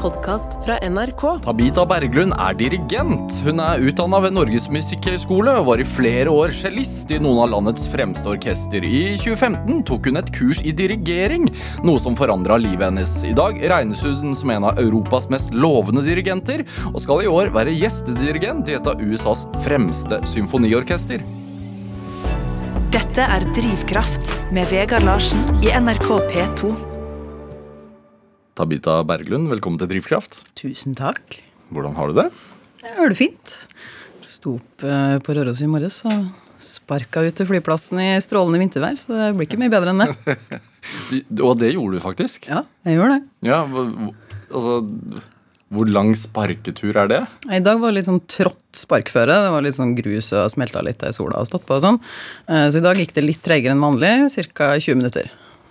podcast fra NRK. Tabita Berglund dirigent. Hun utdannet ved Norges Musikkhøgskole og var i flere år cellist i noen av landets fremste orkester. I 2015 tok hun et kurs i dirigering, noe som forandret livet hennes. I dag regnes hun som en av Europas mest lovende dirigenter, og skal i år være gjestedirigent i et av USAs fremste symfoniorkester. Dette Drivkraft med Vegard Larsen i NRK P2. Tabita Berglund, velkommen til Drivkraft. Tusen takk. Hvordan har du det? Jeg har det fint. Sto opp på Røros i morges og sparka ut til flyplassen i strålende vintervær, så det blir ikke mye bedre enn det. Og det gjorde du faktisk? Ja, jeg gjorde det. Ja, altså, hvor lang sparketur det? I dag var det litt sånn trått sparkføre. Det var litt sånn grus og smelta litt i sola og stått på og sånn. Så i dag gikk det litt tregere enn vanlig, ca. 20 minutter.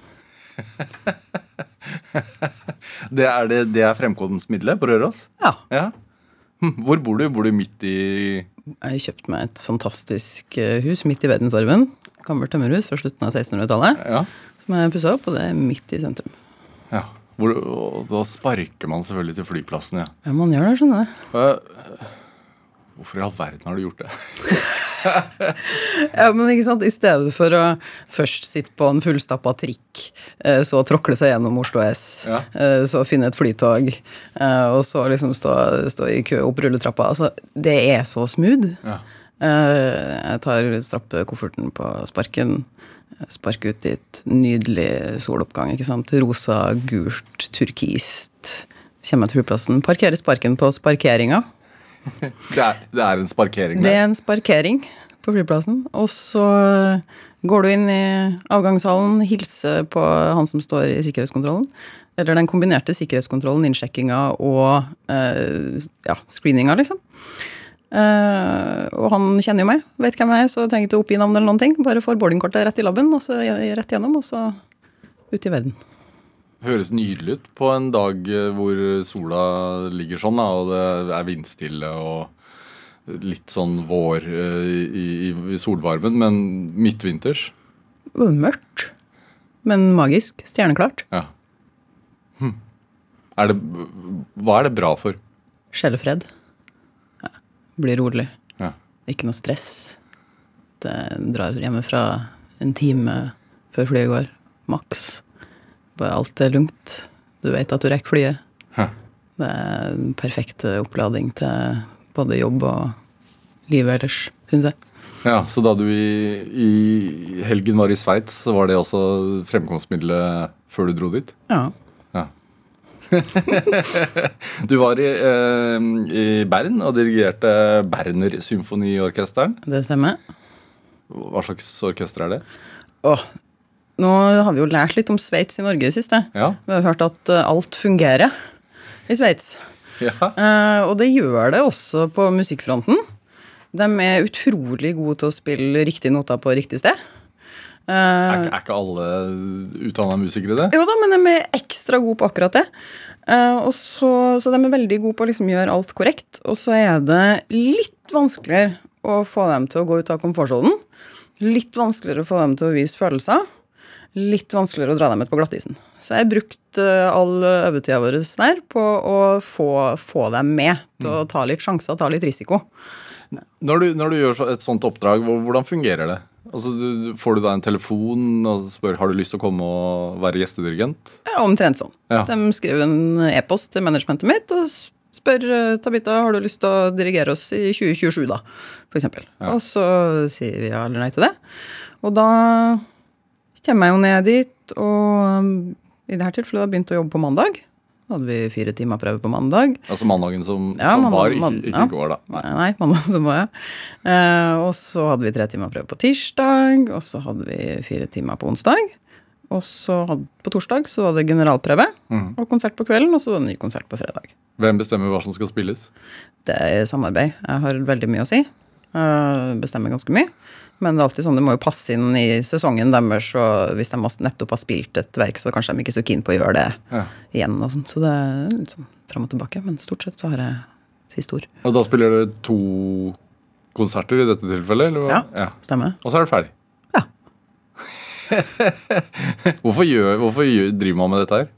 Det fremkomstmiddelet på Røros? Ja. Hvor bor du? Bor du midt i... Jeg har kjøpt meg et fantastisk hus midt i verdensarven. Gammelt tømmerhus fra slutten av 1600-tallet. Ja. Som jeg pusset opp, og det midt i sentrum. Ja, og da sparker man selvfølgelig til flyplassen, ja. Ja, man gjør det, skjønner jeg. Hvorfor i all verden har du gjort det? Ja, men ikke sant, i stedet for å først sitte på en fullstappa trikk, så tråkle seg gjennom Oslo S, Ja. Så finne et flytog, og så liksom stå i kø opp rulletrappa. Altså, det så smooth. Ja. Jeg tar strappekofferten på sparken, sparker ut i et nydelig soloppgang, ikke sant? Rosa, gult, turkist. Kommer til flyplassen, parkerer sparken på sparkeringa. Det en sparkering der. Det en sparkering på flyplassen. Og så går du inn i avgangshallen, hilser på han som står i sikkerhetskontrollen. Eller den kombinerte sikkerhetskontrollen, innsjekkinga og screeninga, liksom. Og han kjenner jo meg, vet hvem jeg så trenger ikke å oppgi navn eller noen ting. Bare får boardingkortet rett i labben, og så rett gjennom, og så ut i verden. Høres nydelig ut på en dag hvor sola ligger sånn, da, og det vindstille og litt sånn vår i solvarmen, men midtvinters. Det var mørkt, men magisk, stjerneklart. Ja. Hva det bra for? Sjelefred. Ja, blir rolig. Ja. Ikke noe stress. Det drar hjemmefra en time før flyet går. Maks. Bare alt lugnt. Du vet at du rekker flyet. Hæ. Det en perfekt opplading til både jobb og livet ellers, synes jeg. Ja, så da du i helgen var i Sveits, så var det også fremkomstmiddelet før du dro dit? Ja. Du var i Bern og dirigerte Berner Symfoniorkesteren. Det stemmer. Hva slags orkester det? Nå har vi jo lært litt om Sveits i Norge i siste. Ja. Vi har hørt at alt fungerer i Sveits. Ja. Og det gjør det også på musikkfronten. De utrolig gode til å spille riktige noter på riktig sted. Ikke alle utdannede musikere det? Jo da, men de ekstra gode på akkurat det. Så de veldig gode på å liksom gjøre alt korrekt. Og så det litt vanskeligere å få dem til å gå ut av komfortsonen. Litt vanskeligere å få dem til å vise følelser. Litt vanskeligere å dra dem ut på glattisen. Så jeg brukte all øvetida vår der på å få dem med til å ta litt sjanser, ta litt risiko. Når du gjør et sånt oppdrag, hvordan fungerer det? Altså, får du da en telefon og spør, har du lyst til å komme og være gjestedirigent? Ja, omtrent sånn. Ja. De skriver en e-post til managementet mitt og spør, Tabita, har du lyst til å dirigere oss i 2027 da, for eksempel. Ja. Og så sier vi ja eller nei til det. Og da kommer jeg jo ned dit, og i dette tilfellet da begynte jeg å jobbe på mandag. Da hadde vi 4 timer prøve på mandag. Altså mandagen som var, ikke ja. går da? Nei, mandag som var, ja. Og så hadde vi 3 timer prøve på tirsdag, og så hadde vi 4 timer på onsdag. Og så på torsdag så var det generalprøve, og konsert på kvelden, og så var det ny konsert på fredag. Hvem bestemmer hva som skal spilles? Det samarbeid. Jeg har veldig mye å si. Bestemmer ganske mye. Men det alltid sånn, det må jo passe inn i sesongen deres, og hvis de nettopp har spilt et verk, så kanskje de ikke så keen på å gjøre det igjen og sånt. Så det litt sånn frem og tilbake, men stort sett så har jeg siste ord. Og da spiller dere 2 konserter i dette tilfellet, eller hva? Ja, stemmer. Og så det ferdig? Ja. Hvorfor driver man med dette her?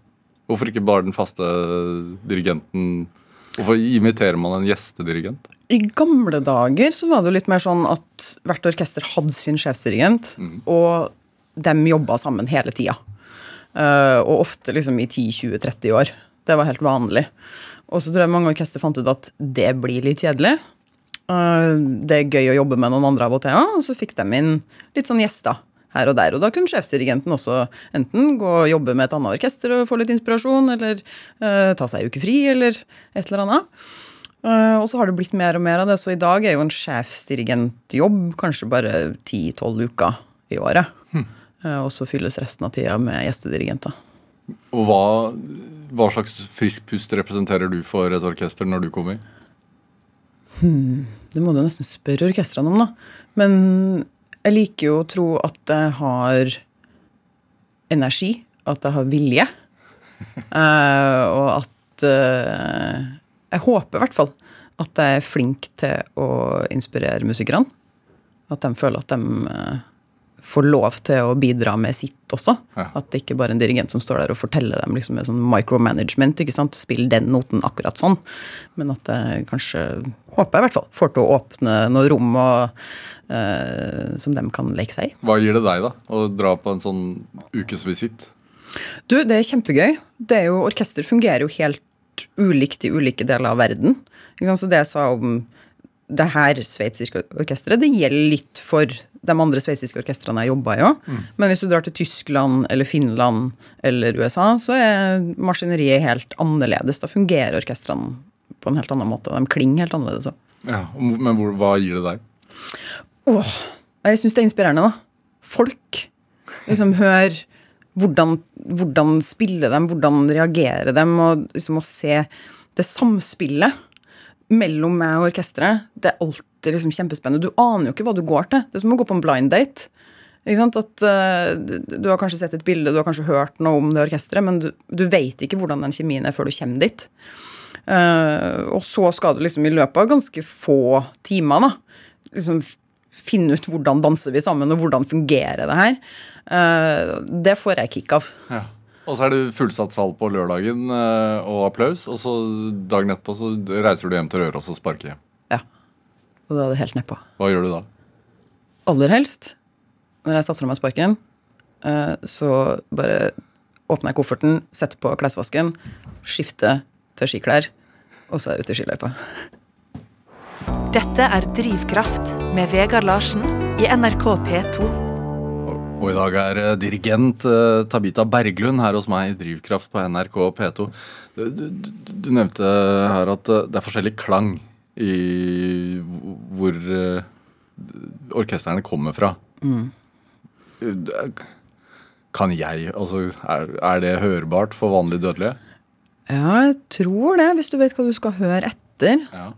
Hvorfor ikke bare den faste dirigenten? Hvorfor imiterer man en gjestedirigent? I gamle dager så var det jo litt mer sånn at hvert orkester hadde sin sjefsdirigent, og dem jobbet sammen hele tida. Og ofte liksom i 10-20-30 år. Det var helt vanlig. Og så tror jeg mange orkester fant ut at det blir litt kjedelig. Det er gøy å jobbe med noen andre av og til, og så fikk de inn litt sånn gjester her og der. Og da kunne sjefsdirigenten også enten gå og jobbe med et annet orkester og få litt inspirasjon, eller ta seg en uke fri, eller et eller annet. Og så har det blitt mer og mer av det, så i dag er jo en sjefsdirigentjobb kanskje bare 10-12 uker i året. Og så fylles resten av tida med gjestedirigenter. Og hva slags frisk pust representerer du for et orkester når du kommer? Det må du nesten spørre orkestrene om, da. Men jeg liker jo å tro at jeg har energi, at jeg har vilje. Og at jeg håper i hvert fall at jeg er flink til å inspirere musikerne. At de føler at de får lov til å bidra med sitt også. Ja. At det ikke bare er en dirigent som står der og forteller dem liksom med sånn micromanagement, ikke sant? Spill den noten akkurat sånn. Men at jeg kanskje, håper jeg i hvert fall, får til å åpne noen rom som de kan leke seg i. Hva gir det deg da, å dra på en sånn ukesvisitt? Du, det er kjempegøy. Det er jo, orkester fungerer jo helt ulikt i ulike deler av verden. Ikke sant? Så det jeg sa om det her sveitsiske orkestret, det gjelder litt for de andre sveitsiske orkestrene jeg jobbet i også. Men hvis du drar til Tyskland eller Finland eller USA, så er maskineriet helt annerledes. Da fungerer orkestrene på en helt annen måte. De klinger helt annerledes også. Ja, men hva gir det deg? Jeg synes det er inspirerende da. Folk liksom hør hvordan spiller dem, hvordan reagerer dem, og liksom å se det samspillet mellom meg og orkestret, det er alltid liksom kjempespennende. Du aner jo ikke hva du går til. Det er som å gå på en blind date. Ikke sant? At du har kanskje sett et bilde, du har kanskje hørt noe om det orkestret, men du vet ikke hvordan den kjemien er før du kommer dit. Og så skal du liksom i løpet av ganske få timer da, liksom finne ut hvordan danser vi sammen, og hvordan fungerer det her. Det får jeg kick av. Ja. Og så er det fullsatt sal på lørdagen og applaus, og så dagen etterpå så reiser du hjem til Røros og sparker hjem. Ja, og da er det helt nedpå. Hva gjør du da? Aller helst, når jeg satt fra meg sparken, så bare åpner jeg kofferten, setter på klesvasken, skifter til skiklær, og så er jeg ute i skiløypa. Dette er Drivkraft med Vegard Larsen i NRK P2. Og i dag er dirigent Tabita Berglund her hos meg i Drivkraft på NRK P2. Du nevnte her at det er forskjellig klang i hvor orkestrene kommer fra. Kan jeg, altså er det hørbart for vanlige dødelige? Ja, jeg tror det, hvis du vet hva du skal høre etter. Ja.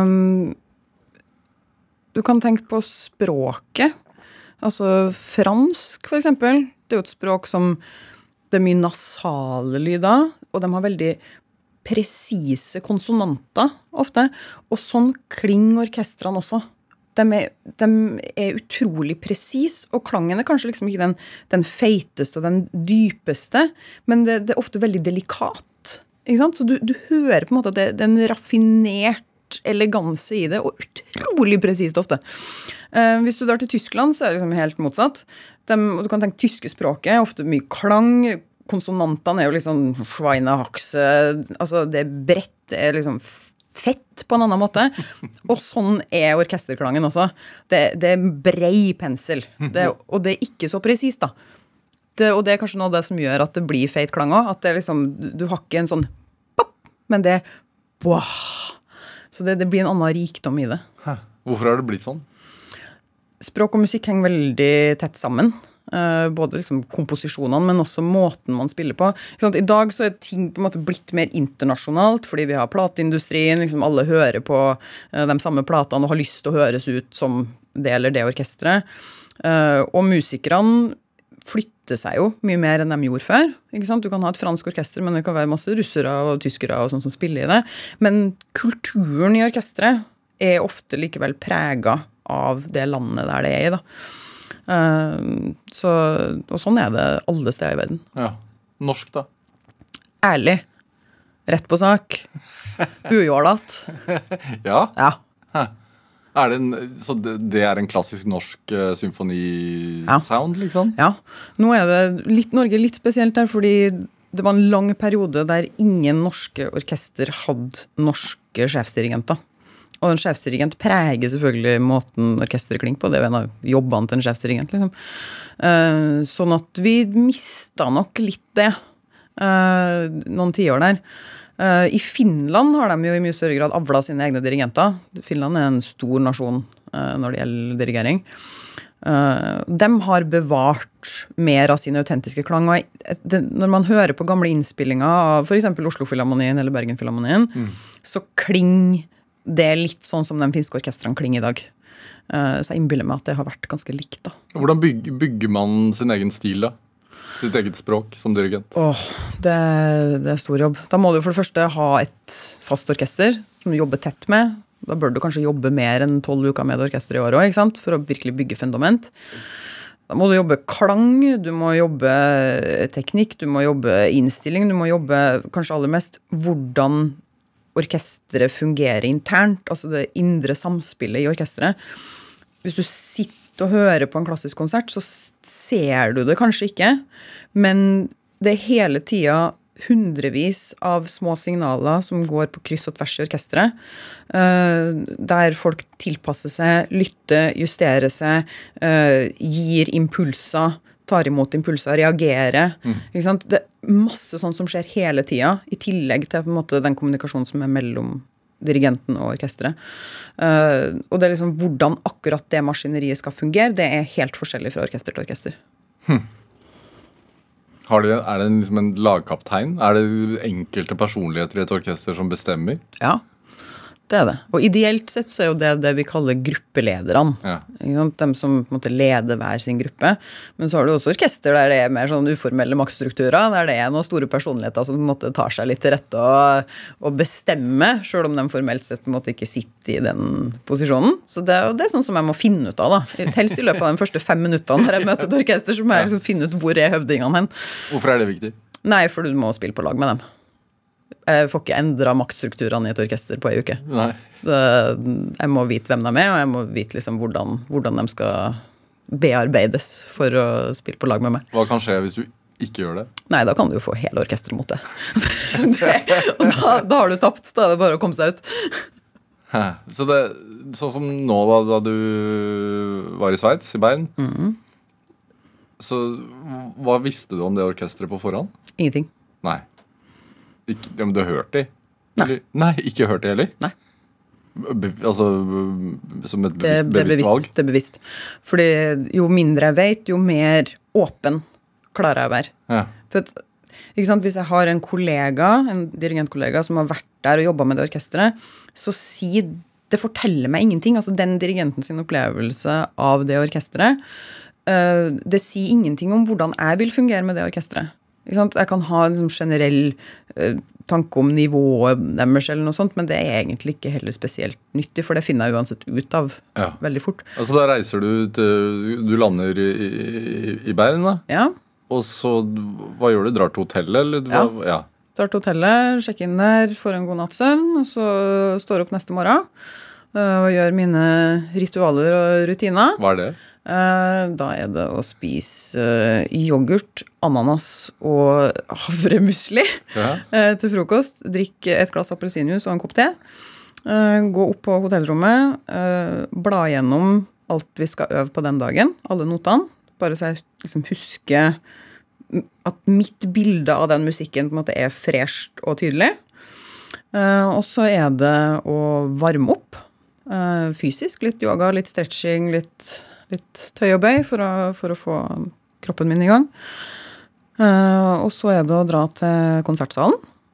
Du kan tenke på språket. Altså fransk, for eksempel. Det er jo et språk som det er mye nasale lyder, og de har veldig presise konsonanter ofte. Og sånn klinger orkestrene også. De er utrolig presis, og klangen er kanskje liksom ikke den feiteste og den dypeste, men det er ofte veldig delikat. Ikke sant? Så du hører på en måte at det er en raffinert eleganse i det, og utrolig presist ofte. Hvis du drar til Tyskland, så er det liksom helt motsatt. Du kan tenke tyske språket, ofte mye klang, konsonantene er jo liksom Schweinehaxe, altså det er bredt, det er liksom fett på en annen måte, og sånn er orkesterklangen også. Det er brei pensel, og det er ikke så presist da. Og det er kanskje noe av det som gjør at det blir feit klang også, at det er liksom, du har ikke en sånn pop, men det er wow. Så det blir en annen rikdom i det. Hæ? Hvorfor har det blitt sånn? Språk og musikk henger veldig tett sammen. Både liksom komposisjonene, men også måten man spiller på. I dag så er ting på en måte blitt mer internasjonalt, fordi vi har plateindustrien, liksom alle hører på de samme platene og har lyst til å høres ut som det eller det orkestret. Og musikerne flytter seg jo mye mer enn de gjorde før. Ikke sant? Du kan ha et fransk orkester, men det kan være masse russere og tyskere og sånn som spiller i det. Men kulturen i orkestret er ofte likevel preget av det landet der det er i da. Og sånn er det alle steder i verden. Ja. Norsk da? ærlig. Rett på sak. Ujålet. Ja. Ja. Så det en klassisk norsk symfonisound, liksom? Ja. Nå det Norge litt spesielt her, fordi det var en lang periode der ingen norske orkester hadde norske sjefsdirigenter. Og en sjefsdirigent preger selvfølgelig måten orkestret klinger på. Det en av jobbene til en sjefsdirigent, liksom. Sånn at vi mistet nok litt det noen tiår der. I Finland har de jo i mye større grad avlet sine egne dirigenter. Finland en stor nasjon når det gjelder dirigering. De har bevart mer av sin autentiske klang. Og når man hører på gamle innspillinger av for eksempel Oslo-filharmonien eller Bergen-filharmonien, så klinger det litt sånn som de finske orkestrene klinger i dag. Så jeg innbiller meg at det har vært ganske likt da. Hvordan bygger man sin egen stil da? Sitt eget språk som dirigent? Det stor jobb. Da må du for det første ha et fast orkester som du jobber tett med. Da bør du kanskje jobbe mer enn 12 uker med det orkestret i år også, ikke sant? For å virkelig bygge fundament. Da må du jobbe klang, du må jobbe teknikk, du må jobbe innstilling, du må jobbe kanskje aller mest hvordan orkestret fungerer internt, altså det indre samspillet i orkestret. Hvis du sitter og hører på en klassisk konsert, så ser du det kanskje ikke, men det hele tiden hundrevis av små signaler som går på kryss og tvers i orkestret, der folk tilpasser seg, lytter, justerer seg, gir impulser, tar imot impulser, reagerer. Ikke sant? Det masse sånt som skjer hele tiden, i tillegg til på en måte den kommunikasjonen som mellom dirigenten og orkestret. Og det liksom hvordan akkurat det maskineriet skal fungere, det helt forskjellig fra orkester til orkester. Det liksom en lagkaptein? Det enkelte personligheter i et orkester som bestemmer? Ja, det det. Og ideelt sett så jo det vi kaller gruppelederne. Ja. De som på en måte leder hver sin gruppe. Men så har du også orkester der det mer sånn uformelle maktstrukturer, der det noen store personligheter som på en måte tar seg litt til rette og bestemmer, selv om de formelt sett på en måte ikke sitter i den posisjonen. Så det sånn som jeg må finne ut av da. Helst i løpet av de første 5 minuttene når jeg møter et orkester, så må jeg liksom finne ut hvor høvdingene hen. Hvorfor det viktig? Nei, for du må spille på lag med dem. Jeg får ikke endret maktstrukturene i et orkester på en uke. Nei. Jeg må vite hvem de og jeg må vite liksom hvordan de skal bearbeides for å spille på lag med meg. Hva kan skje hvis du ikke gjør det? Nei, da kan du jo få hele orkestret mot det. Og da har du tapt. Da det bare å komme seg ut. Så sånn som nå da du var i Sveits, i Bern, så hva visste du om det orkestret på forhånd? Ingenting. Nei. Men du har hørt det? Nei. Nei, ikke hørt det heller? Nei. Altså, som et bevisst valg? Det bevisst. Fordi jo mindre jeg vet, jo mer åpen klarer jeg å være. Ja. For ikke sant, hvis jeg har en dirigentkollega som har vært der og jobbet med det orkestret, så det forteller meg ingenting. Altså den dirigenten sin opplevelse av det orkestret, det sier ingenting om hvordan jeg vil fungere med det orkestret. Jeg kan ha en generell tanke om nivået deres eller noe sånt, men det egentlig ikke heller spesielt nyttig, for det finner jeg uansett ut av veldig fort. Altså da reiser du lander i Bern da? Ja. Og så, hva gjør du? Drar til hotellet? Eller? Ja. Drar til hotellet, sjekker inn der, får en god nattsøvn, og så står opp neste morgen og gjør mine ritualer og rutiner. Hva det? Da det å spise yoghurt, ananas og havremusli til frokost. Drikke et glass appelsinjuice og en kopp te. Gå opp på hotellrommet, bla gjennom alt vi skal øve på den dagen, alle notene. Bare så jeg liksom husker at mitt bilde av den musikken på en måte fresht og tydelig. Og så det å varme opp fysisk, litt yoga, litt stretching, litt tøy og bøy for å få kroppen min i gang. Og så det å dra til konsertsalen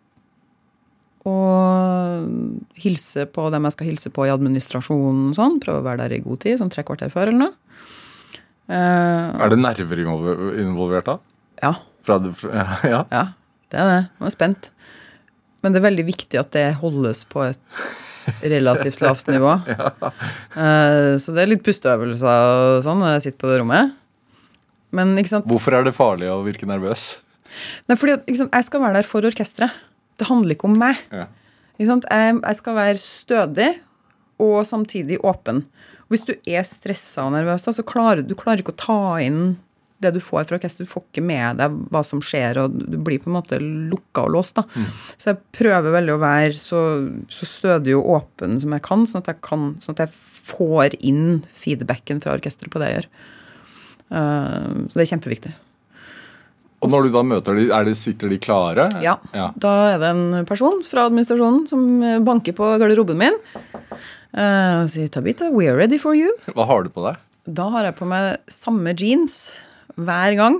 og hilse på dem jeg skal hilse på i administrasjonen og sånn, prøve å være der i god tid, sånn 3 kvarter før eller noe. Det nerver involvert da? Ja. Ja, det det. Jeg er spent. Men det veldig viktig at det holdes på et relativt lavt nivå. Så det litt pusteøvelser og sånn når jeg sitter på det rommet. Men, ikke sant? Hvorfor det farlig å virke nervøs? Nei, fordi at, ikke sant, jeg skal være der for orkestret. Det handler ikke om meg. Ja. Ikke sant? Jeg skal være stødig og samtidig åpen. Hvis du er stresset og nervøs, da, så klarer du ikke å ta inn det du får fra orkestret. Du får ikke med deg hva som skjer, og du blir på en måte lukket og låst. Da. Så jeg prøver veldig å være så stødig og åpen som jeg kan, sånn at jeg får inn feedbacken fra orkestret på det jeg gjør. Så det er kjempeviktig. Og når du da møter de, sitter de klare? Ja, da er det en person fra administrasjonen som banker på garderoben min og sier, Tabita, we are ready for you. Hva har du på deg? Da har jeg på meg samme jeans hver gang.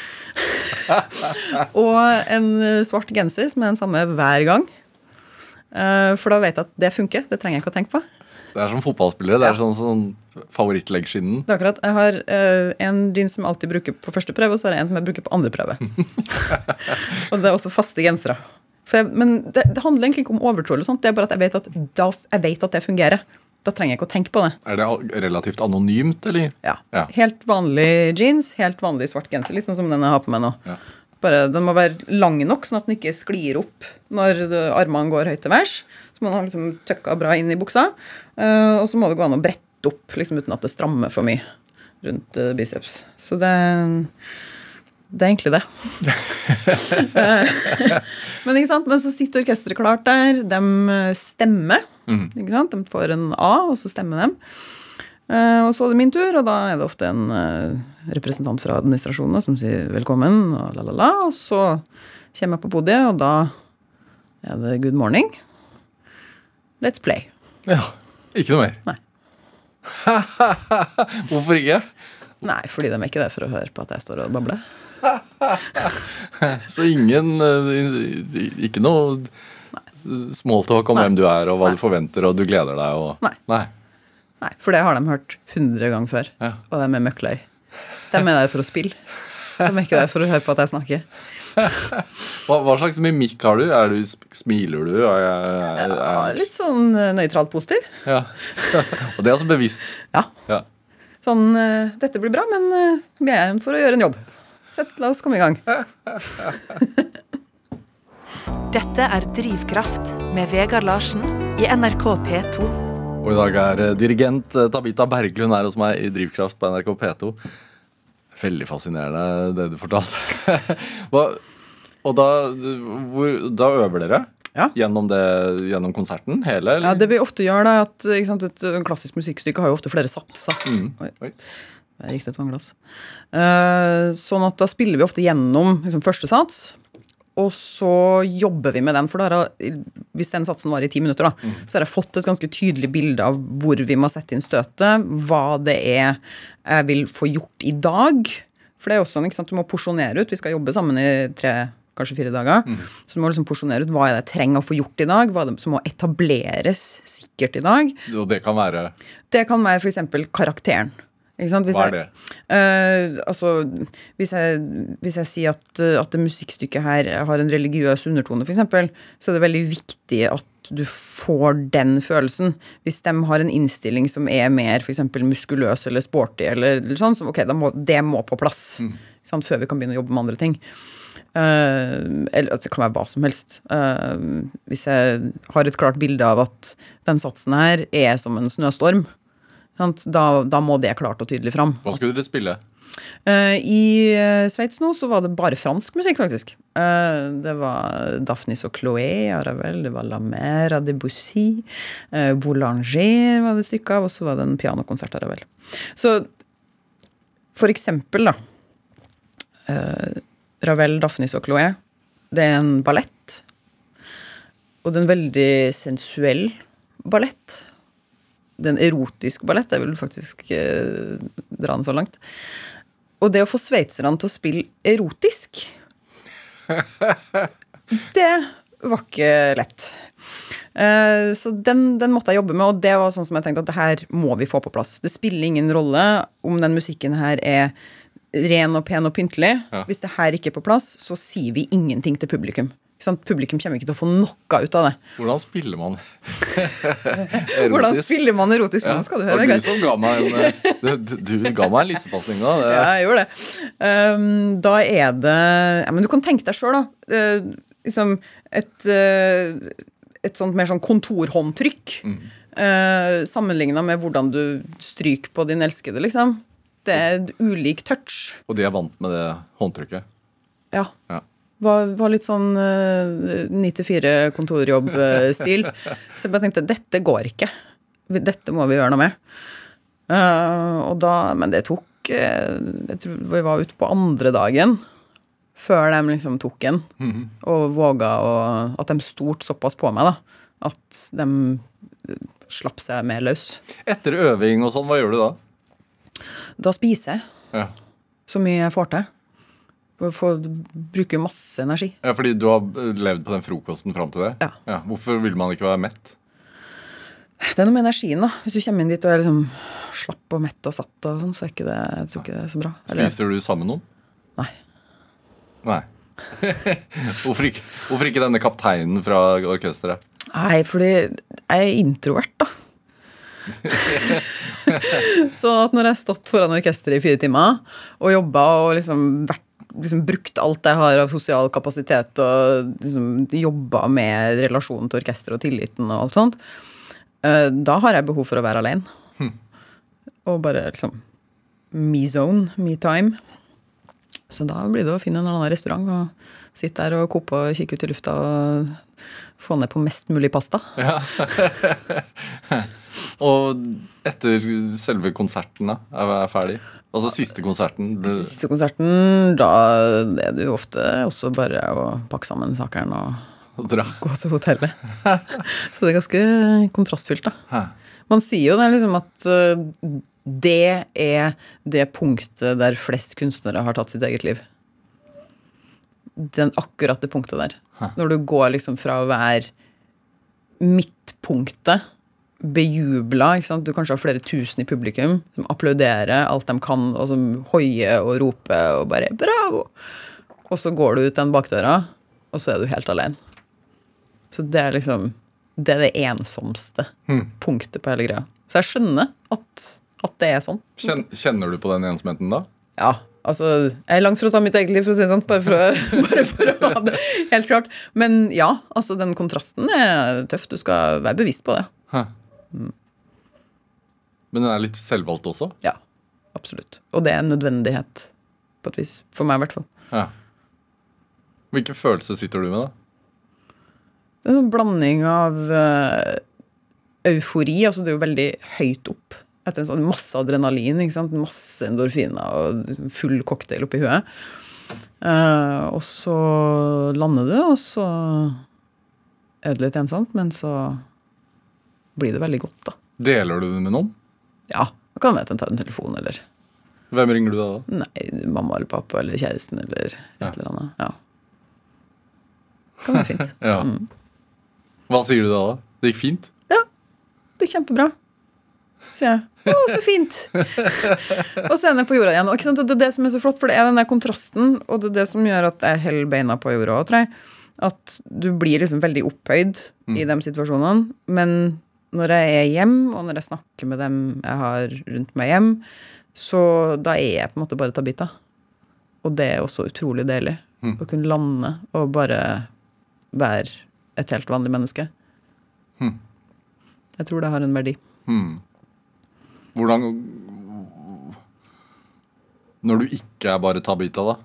Og en svart genser som er den samme hver gang. For da vet jeg at det funker. Det trenger jeg ikke å tenke på. Det er som fotballspillere. Det er sånn favorittleggskinnen. Det er akkurat. Jeg har en jeans som jeg alltid bruker på første prøve, og så er det en som jeg bruker på andre prøve. Og det er også faste gensere. Men det handler egentlig ikke om overtro eller sånt. Det er bare at jeg vet at det fungerer. Da trenger jeg ikke å tenke på det. Er det relativt anonymt, eller? Ja. Helt vanlig jeans, helt vanlig svart genser, litt sånn som den jeg har på meg nå. Ja. Bare, den må være lang nok, sånn at den ikke sklir opp når armene går høyt til værs. Så må den ha liksom tøkka bra inn i buksa. Og så må det gå an å brette opp, liksom, uten at det strammer for mye rundt biceps. Så det er egentlig det. Men ikke sant? Men så sitter orkestret klart der. De stemmer. Ikke sant? De får en A, og så stemmer de. Og så er det min tur, og da er det ofte en representant fra administrasjonen som sier velkommen, og lalala. Og så kommer jeg på podiet, og da er det good morning. Let's play. Ja, ikke noe mer. Nei. Hvorfor ikke? Nei, fordi de er ikke der for å høre på at jeg står og babler. Så ikke noe smalltalk om hvem du er og hva du forventer og du gleder deg og... Nei, for det har de hørt 100 ganger før. Ja. Og de er møkkløy. De er der for å spille. De er ikke der for å høre på at jeg snakker. Hva slags mimikk har du? Smiler du? Litt sånn nøytralt positiv. Ja. Og det er altså bevisst. Ja. Sånn, dette blir bra, men vi er her for å gjøre en jobb. La oss komme i gang. Dette er Drivkraft med Vegard Larsen i NRK P2. Og i dag er dirigent Tabita Berglund her hos meg i Drivkraft på NRK P2. Veldig fascinerende det du fortalte. Og da øver dere? Ja. Gjennom konserten hele? Eller? Ja, det vi ofte gjør da, at ikke sant, et klassisk musikkstykke har jo ofte flere satser. Oi. Det er riktig et vannglass. Sånn at da spiller vi ofte gjennom liksom, første sats, og så jobber vi med den, for da hvis den satsen var i 10 minutter, da, så har jeg fått et ganske tydelig bilde av hvor vi må sette inn støtet, hva det er jeg vil få gjort i dag. For det er også sånn, ikke sant, du må porsjonere ut. Vi skal jobbe sammen i 3, kanskje 4 dager. Så du må liksom porsjonere ut hva er det jeg trenger å få gjort i dag, hva er det som må etableres sikkert i dag. Og det kan være? Det kan være for eksempel karakteren. Hva er det? Hvis jeg sier at det musikkstykket her har en religiøs undertone, for eksempel, så er det veldig viktig at du får den følelsen. Hvis de har en innstilling som er mer for eksempel muskuløs eller sporty, eller sånn, så ok, det må på plass, før vi kan begynne å jobbe med andre ting. Eller det kan være hva som helst. Hvis jeg har et klart bilde av at den satsen her er som en snøstorm, da må det klart og tydelig fram. Hva skulle dere spille? I Sveits nå så var det bare fransk musikk faktisk. Det var Daphnis og Chloé av Ravel, det var La Mer av Debussy, Boulanger var det stykket av, og så var det en pianokonsert av Ravel. Så for eksempel da, Ravel, Daphnis og Chloé, det er en ballett, og det er en veldig sensuell ballett. Det er en erotisk ballett, jeg vil faktisk dra den så langt. Og det å få sveitserne til å spille erotisk, det var ikke lett. Så den måtte jeg jobbe med, og det var sånn som jeg tenkte at det her må vi få på plass. Det spiller ingen rolle om den musikken her er ren og pen og pyntelig. Ja. Hvis det her ikke er på plass, så sier vi ingenting til publikum. ikke sant? Publikum kommer ikke til å få noe ut av det. Hvordan spiller man Hvordan spiller man erotisk? Nå skal du høre, det var du som ga meg du ga meg en lissepasning da. Ja, jeg gjorde det. Da det men du kan tenke deg selv da, liksom et sånt mer sånn kontorhåndtrykk, sammenlignet med hvordan du stryker på din elskede, liksom. Det et ulik touch. Og de vant med det håndtrykket? Ja. Var litt sånn 9-4 kontorjobb-stil. Så jeg bare tenkte, dette går ikke. Dette må vi gjøre noe med. Men det tok, jeg tror vi var ute på andre dagen, før de liksom tok en, og våget at de stort såpass på meg da, at de slapp seg mer løs. Etter øving og sånn, hva gjør du da? Da spiser jeg så mye jeg får til. Bruker masse energi. Ja, fordi du har levd på den frokosten frem til det? Ja. Hvorfor vil man ikke være mett? Det noe med energien da. Hvis du kommer inn dit og liksom slapp og mett og satt og sånn, så jeg tror ikke det så bra. Spiser du sammen med noen? Nei. Hvorfor ikke denne kapteinen fra orkestret? Nei, fordi jeg introvert da. Så at når jeg stått foran orkestret i 4 timer og jobbet og liksom brukt alt jeg har av sosial kapasitet og liksom jobbet med relasjonen til orkestret og tilliten og alt sånt, da har jeg behov for å være alene. Og bare liksom me zone, me time. Så da blir det å finne en annen restaurant og sitte der og koppe og kikke ut i lufta og få ned på mest mulig pasta. Ja. Og etter selve konserten da, ferdig? Altså siste konserten? Siste konserten, da det jo ofte også bare å pakke sammen sakene og gå til hotellet. Så det ganske kontrastfylt da. Man sier jo det liksom at det det punktet der flest kunstnere har tatt sitt eget liv. Akkurat det punktet der. Når du går liksom fra å være midtpunktet, bejubla, ikke sant? Du kanskje har flere tusen i publikum som applauderer alt de kan, og som hoier og roper og bare bravo! Og så går du ut den bakdøra, og så du helt alene. Så det liksom, det ensomste punktet på hele greia. Så jeg skjønner at det sånn. Kjenner du på den ensomheten da? Ja, altså, jeg langt for å ta mitt eget liv, for å si det sånn, bare for å ha det helt klart. Men ja, altså, den kontrasten tøff. Du skal være bevisst på det. Men den litt selvvalgt også? Ja, absolutt. Og det en nødvendighet, på et vis. For meg i hvert fall. Ja. Hvilke følelser sitter du med da? Det en sånn blanding av eufori, altså det jo veldig høyt opp. Etter en sånn masse adrenalin, ikke sant? Masse endorfiner og full cocktail oppi huet. Og så lander du, og så det litt ensomt, men så blir det veldig godt da. Deler du det med noen? Ja, da kan jeg ta en telefon, eller... Hvem ringer du da? Nei, mamma eller pappa, eller kjæresten, eller et eller annet. Ja. Det kan være fint. Ja. Hva sier du da? Det gikk fint? Ja, det gikk kjempebra. Sier jeg. Å, så fint! Og så jeg på jorda igjen. Og ikke sant? Det det som så flott, for det den der kontrasten, og det det som gjør at jeg holder beina på jorda, tror jeg. At du blir liksom veldig opphøyd i de situasjonene, men når jeg hjem, og når jeg snakker med dem jeg har rundt meg hjem, så da jeg på en måte bare tabita. Og det også utrolig deilig. Å kunne lande og bare være et helt vanlig menneske. Jeg tror det har en verdi. Hvordan, når du ikke bare tabita da,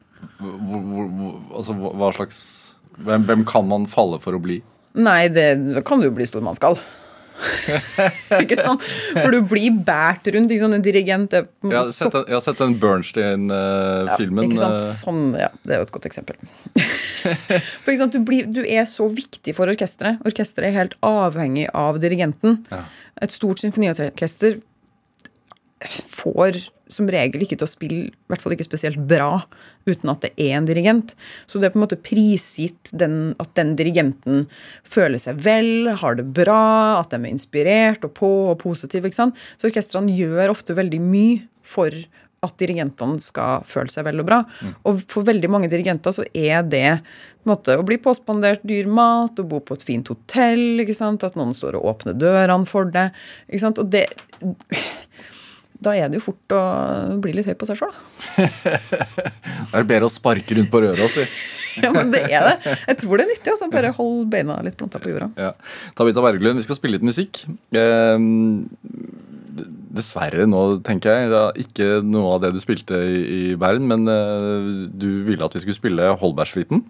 altså hva slags, hvem kan man falle for å bli? Nei, da kan du jo bli stormannskall. Ikke sant? For du blir bært rundt, ikke sant? En dirigent jeg har sett den Bernstein-filmen. Ja, ikke sant? Sånn, ja, det jo et godt eksempel. For ikke sant, du så viktig for orkestret. Orkestret helt avhengig av dirigenten. Et stort symfoniorkester får som regel ikke til å spille, i hvert fall ikke spesielt bra, uten at det en dirigent. Så det på en måte prisgitt at den dirigenten føler seg vel, har det bra, at de inspirert og på og positiv, ikke sant? Så orkestrene gjør ofte veldig mye for at dirigentene skal føle seg vel og bra. Og for veldig mange dirigenter så er det på en måte, å bli påspandert dyr mat, å bo på et fint hotell, ikke sant? At noen står og åpner dørene for det. Ikke sant? Og det, da er det jo fort å bli litt høy på seg selv. Det er bedre å sparke rundt på røret, si. Ja, men det er det. Jeg tror det er nyttig, altså. Bare hold beina litt plantet på jorda. Ja. Tabita Berglund, vi skal spille litt musikk. Dessverre nå, tenker jeg, det er ikke noe av det du spilte i Bern, men du ville at vi skulle spille Holbergssuiten.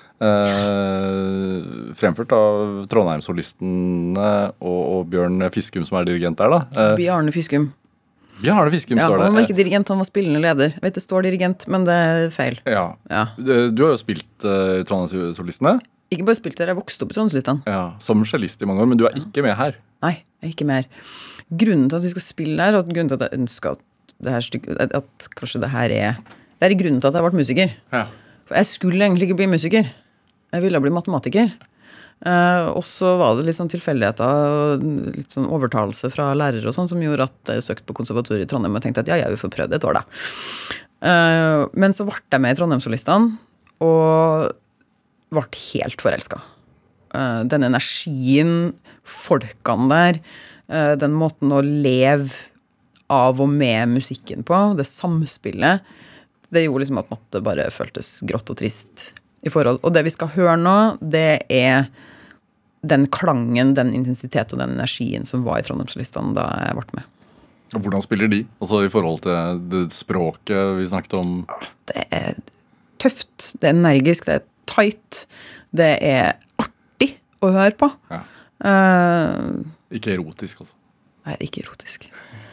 Fremført av Trondheimssolistene og Bjørn Fiskum, som er dirigent der, da. Bjarne Fiskum. Bjarne Fiskum står det. Han var ikke dirigent, han var spillende leder. Jeg vet det står dirigent, men det er feil. Ja. Du har jo spilt i Trondheimssolistene. Ikke bare spilt der, jeg vokste opp i Trondheimssolistene. Ja, som cellist i mange år, men du er ikke med her. Nei, jeg er ikke med her. Grunnen til at vi skal spille der, og grunnen til at jeg ønsker at det her stykket, at kanskje det her er, det er grunnen til at jeg ble musiker. Ja. For jeg skulle egentlig ikke bli musiker. Jeg ville bli matematiker. Og så var det litt sånn tilfeldigheter og litt sånn overtalelse fra lærere og sånn som gjorde at jeg søkte på konservatoriet i Trondheim og tenkte at ja, vi får prøve det et år da. Men så ble jeg med i Trondheimssolistene og ble helt forelsket. Den energien, folkene der, den måten å leve av og med musikken på, det samspillet, det gjorde liksom at matte bare føltes grått og trist i forhold. Og det vi skal høre nå, det er den klangen, den intensitet og den energien som var i Trondheimssolistene da jeg ble med. Og hvordan spiller de? Altså i forhold til det språket vi snakket om? Det er tøft, det er energisk, det er tight, det er artig å høre på. Ja. Ikke erotisk, altså? Nei, ikke erotisk.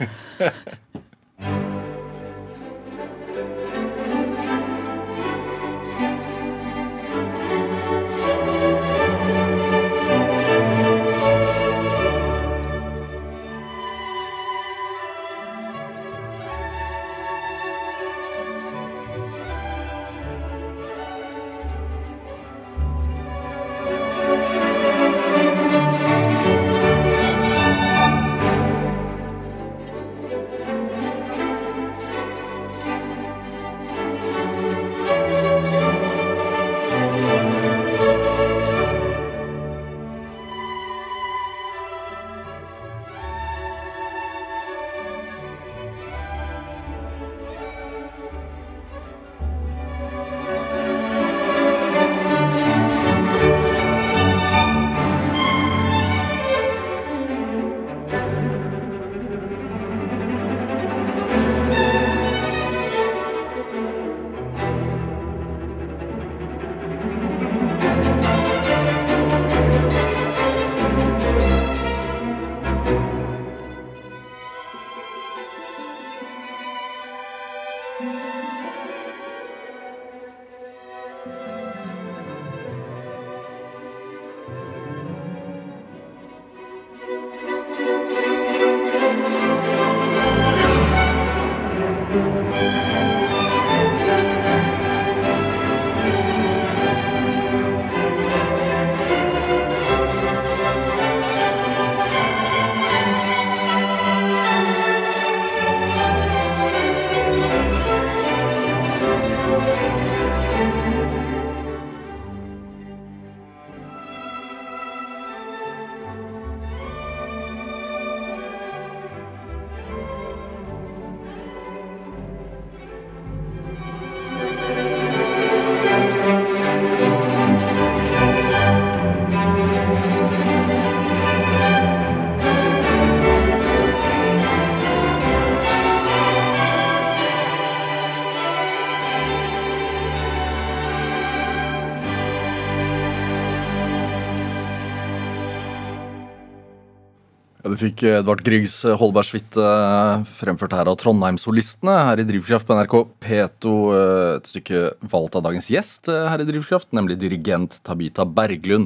Ja, du fikk Edvard Griegs Holbergssuite fremført her av Trondheimssolistene her i Drivkraft på NRK P2. Et stykke valgt av dagens gjest her i Drivkraft, nemlig dirigent Tabita Berglund.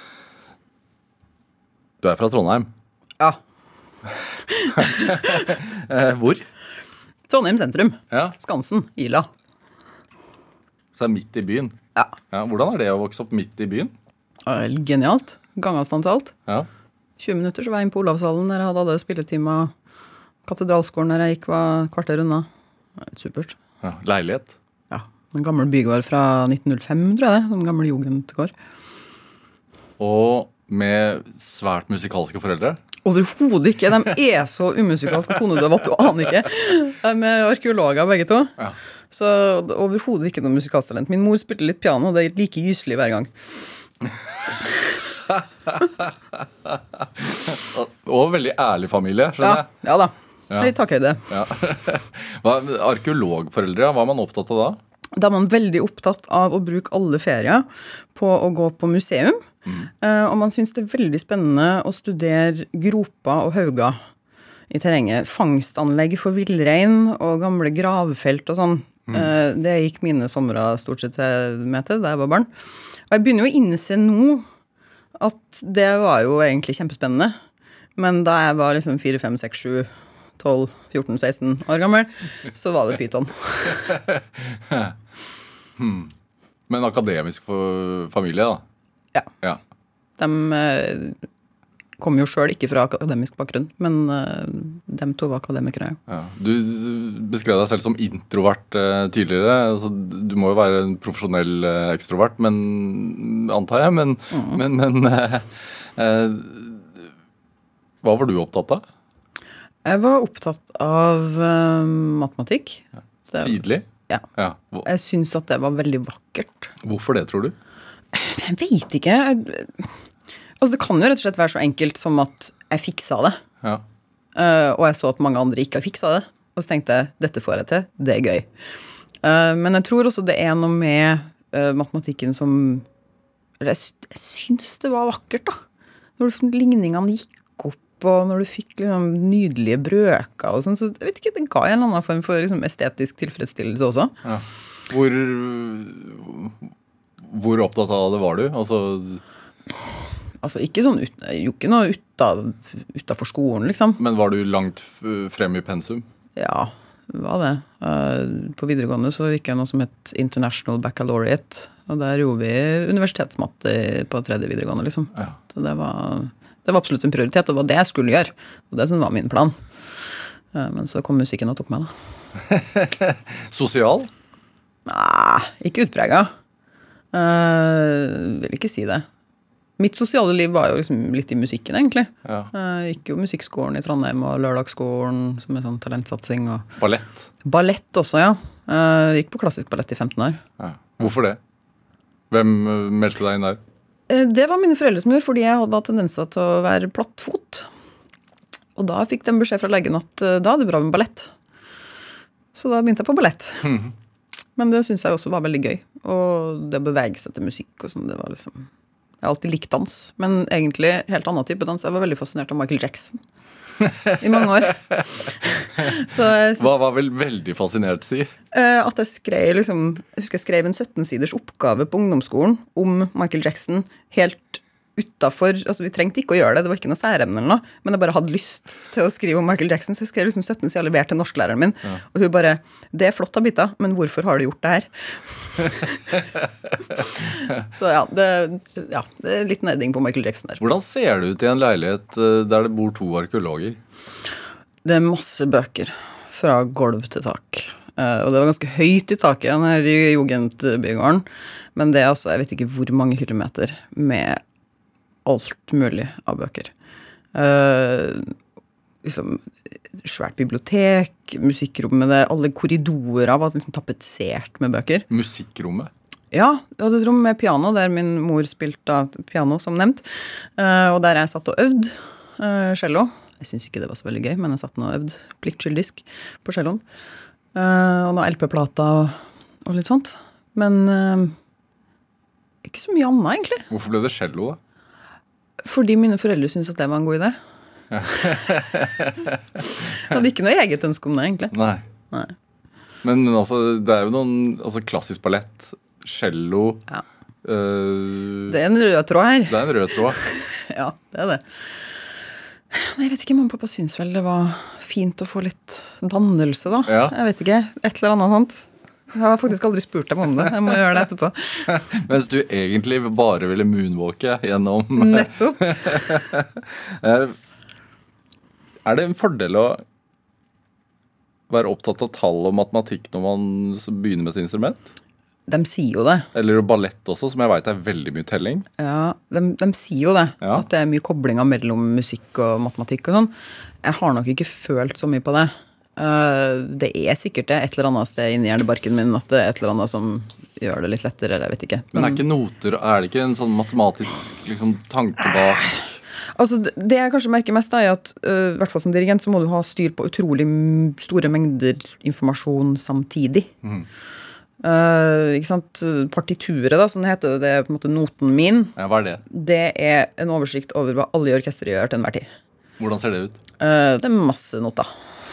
Du er fra Trondheim? Ja. Hvor? Trondheim sentrum. Ja. Skansen, Ila. Så det er midt i byen? Ja. Ja, hvordan er det å vokse opp midt i byen? Genialt. Gangavstand til alt. Ja. 20 minutter så var jeg inn på Olavshallen der jeg hadde alle spilletimer. Katedralskolen der jeg gikk var kvarter unna. Supert. Ja, leilighet. Ja, en gammel bygård fra 1905, tror jeg det. En gammel jugendgård. Og med svært musikalske foreldre. Overhodet ikke. De så umusikalske og tonedøve at du aner ikke. De arkeologer begge to. Ja. Så overhodet ikke noe musikalstalent. Min mor spilte litt piano, og det er like gyselig hver gang. Og veldig ærlig familie, skjønner jeg. Ja da. Ja. Høy takhøyde. Ja. Arkeologforeldre, hva er man opptatt av da? Da er man veldig opptatt av å bruke alle ferier på å gå på museum. Og man synes det er veldig spennende å studere groper og hauger i terrenget. Fangstanlegg for villrein og gamle gravfelt og sånn. Det gikk mine somre stort sett med til da jeg var barn. Og jeg begynner jo å innse nå at det var jo egentlig kjempespennende. Men da jeg var liksom 4, 5, 6, 7, 12, 14, 16 år gammel, så var det pyton. Men akademisk familie, da? Ja. De kom jo selv ikke fra akademisk bakgrunn, men de to var akademikere. Ja. Du beskrev deg selv som introvert tidligere. Altså, du må jo være en profesjonell ekstrovert, antar jeg. Men hva var du opptatt av? Jeg var opptatt av matematikk. Tidlig? Ja. Jeg synes at det var veldig vakkert. Hvorfor det, tror du? Jeg vet ikke. Altså, det kan jo rett og slett være så enkelt som at jeg fiksa det. Ja. Og jeg så at mange andre ikke har fiksa det. Og så tenkte jeg, dette får jeg til. Det er gøy. Men jeg tror også det er noe med matematikken som jeg synes det var vakkert, da. Når ligningene gikk opp, og når du fikk liksom nydelige brøker og sånn, så jeg vet ikke, det ga en eller annen form for liksom estetisk tilfredsstillelse også. Ja. Hvor opptatt av det var du? Altså ikke sånn, jo ikke noe utenfor skolen, liksom. Men var du langt frem i pensum? Ja, det var det. På videregående så gikk jeg noe som het International Baccalaureate, og der gjorde vi universitetsmatte på 3. videregående, liksom. Ja. Så det var absolutt en prioritet, og det var det jeg skulle gjøre. Og det som var min plan. Men så kom musikken og tok meg, da. Sosial? Nei, ikke utpreget. Vil ikke si det. Mitt sosiale liv var jo liksom litt i musikken, egentlig. Ja. Gikk jo musikkskolen i Trondheim og lørdagsskolen, som er sånn talentsatsing. Og ballett? Ballett også, ja. Gikk på klassisk ballett i 15 år. Ja. Hvorfor det? Hvem meldte deg inn der? Det var mine foreldre som gjorde, fordi jeg hadde tendenser til å være plattfot. Og da fikk de beskjed fra legen at da er det bra med ballett. Så da begynte jeg på ballett. Men det synes jeg også var veldig gøy. Og det å bevege seg til musikk og sånn, det var liksom... Jeg har alltid likt dans, men egentlig helt annen type dans. Jeg var veldig fascinert av Michael Jackson i mange år. Hva var vel veldig fascinert, si? At jeg skrev jeg skrev en 17-siders oppgave på ungdomsskolen om Michael Jackson helt utenfor, altså vi trengte ikke å gjøre det var ikke noe særemne eller noe, men jeg bare hadde lyst til å skrive om Michael Jackson, så jeg skrev 17 sider levert til norsklæreren min, og hun bare, det er flott Abita, men hvorfor har du gjort det her? Så det er litt nerding på Michael Jackson der. Hvordan ser det ut i en leilighet der det bor 2 arkeologer? Det er masse bøker fra gulv til tak. Og det var ganske høyt i taket her i Jugendbygården, men det er altså, jeg vet ikke hvor mange kilometer med alt mulig av bøker. Liksom svært bibliotek, musikkrommet, alle korridorer var liksom tapetsert med bøker. Musikkrommet? Ja, jeg hadde et rom med piano, der min mor spilte piano, som nevnt. Og der jeg satt og øvde cello. Jeg synes ikke det var så veldig gøy, men jeg satt nå og øvde pliktskyldisk på celloen. Og noen LP-plater og litt sånt. Men ikke så mye annet, egentlig. Hvorfor ble det cello, da? Fordi mine foreldre syntes at det var en god idé. Ja. Jeg hadde ikke noe eget ønske om det, egentlig. Nei. Men altså, det er jo noen klassisk ballett, cello. Ja. Det er en rød tråd her. Det er en rød tråd. Ja, det er det. Jeg vet ikke, mamma og pappa synes vel det var fint å få litt dannelse da. Ja. Jeg vet ikke, et eller annet sånt. Jeg har faktisk aldri spurt dem om det. Jeg må gjøre det etterpå. Mens du egentlig bare ville moonwalke gjennom... Nettopp. Er det en fordel å være opptatt av tall og matematikk når man begynner med et instrument? De sier jo det. Eller ballett også, som jeg vet er veldig mye telling. Ja, de sier jo det. Ja. At det er mye koblinger mellom musikk og matematikk og sånn. Jeg har nok ikke følt så mye på det. Det er sikkert det, et eller annet sted inni hjernebarken min, at det er et eller annet som gjør det litt lettere, eller jeg vet ikke. Men er ikke noter, er det ikke en sånn matematisk liksom, tanke bak? Altså, det jeg kanskje merker mest da, er at i hvert fall som dirigent så må du ha styr på utrolig store mengder informasjon samtidig. Ikke sant? Partituret da, som det heter, det er på en måte noten min. Ja, hva er det? Det er en oversikt over hva alle i orkestret gjør til enhver tid. Hvordan ser det ut? Det er masse noter.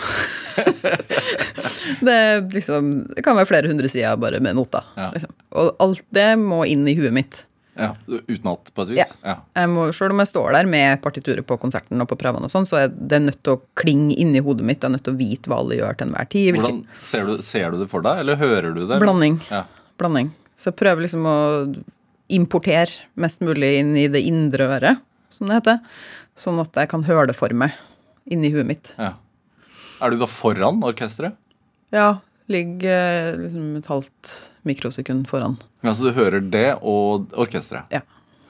Det er liksom, det kan være flere 100 sider bare med noter. Ja. Liksom. Og alt det må inn i huet mitt. Ja, utenat på et vis? Ja. Selv om jeg står der med partituret på konserten og på prøvene og sånn, så er det nødt til å klinge inn i hodet mitt. Jeg er nødt til å vite hva alle gjør til enhver tid. Hvordan ser du det for deg, eller hører du det? Blanding. Ja. Blanding. Så jeg prøver liksom å importere mest mulig inn i det indre øret, som det heter, sånn at jeg kan høre det for meg inn i huet mitt. Ja. Er du da foran orkestret? Ja, ligger liksom et halvt mikrosekund foran. Ja, så du hører det og orkestret? Ja.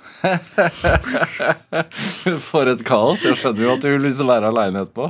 For et kaos. Jeg skjønner jo at du vil liksom være alene etterpå.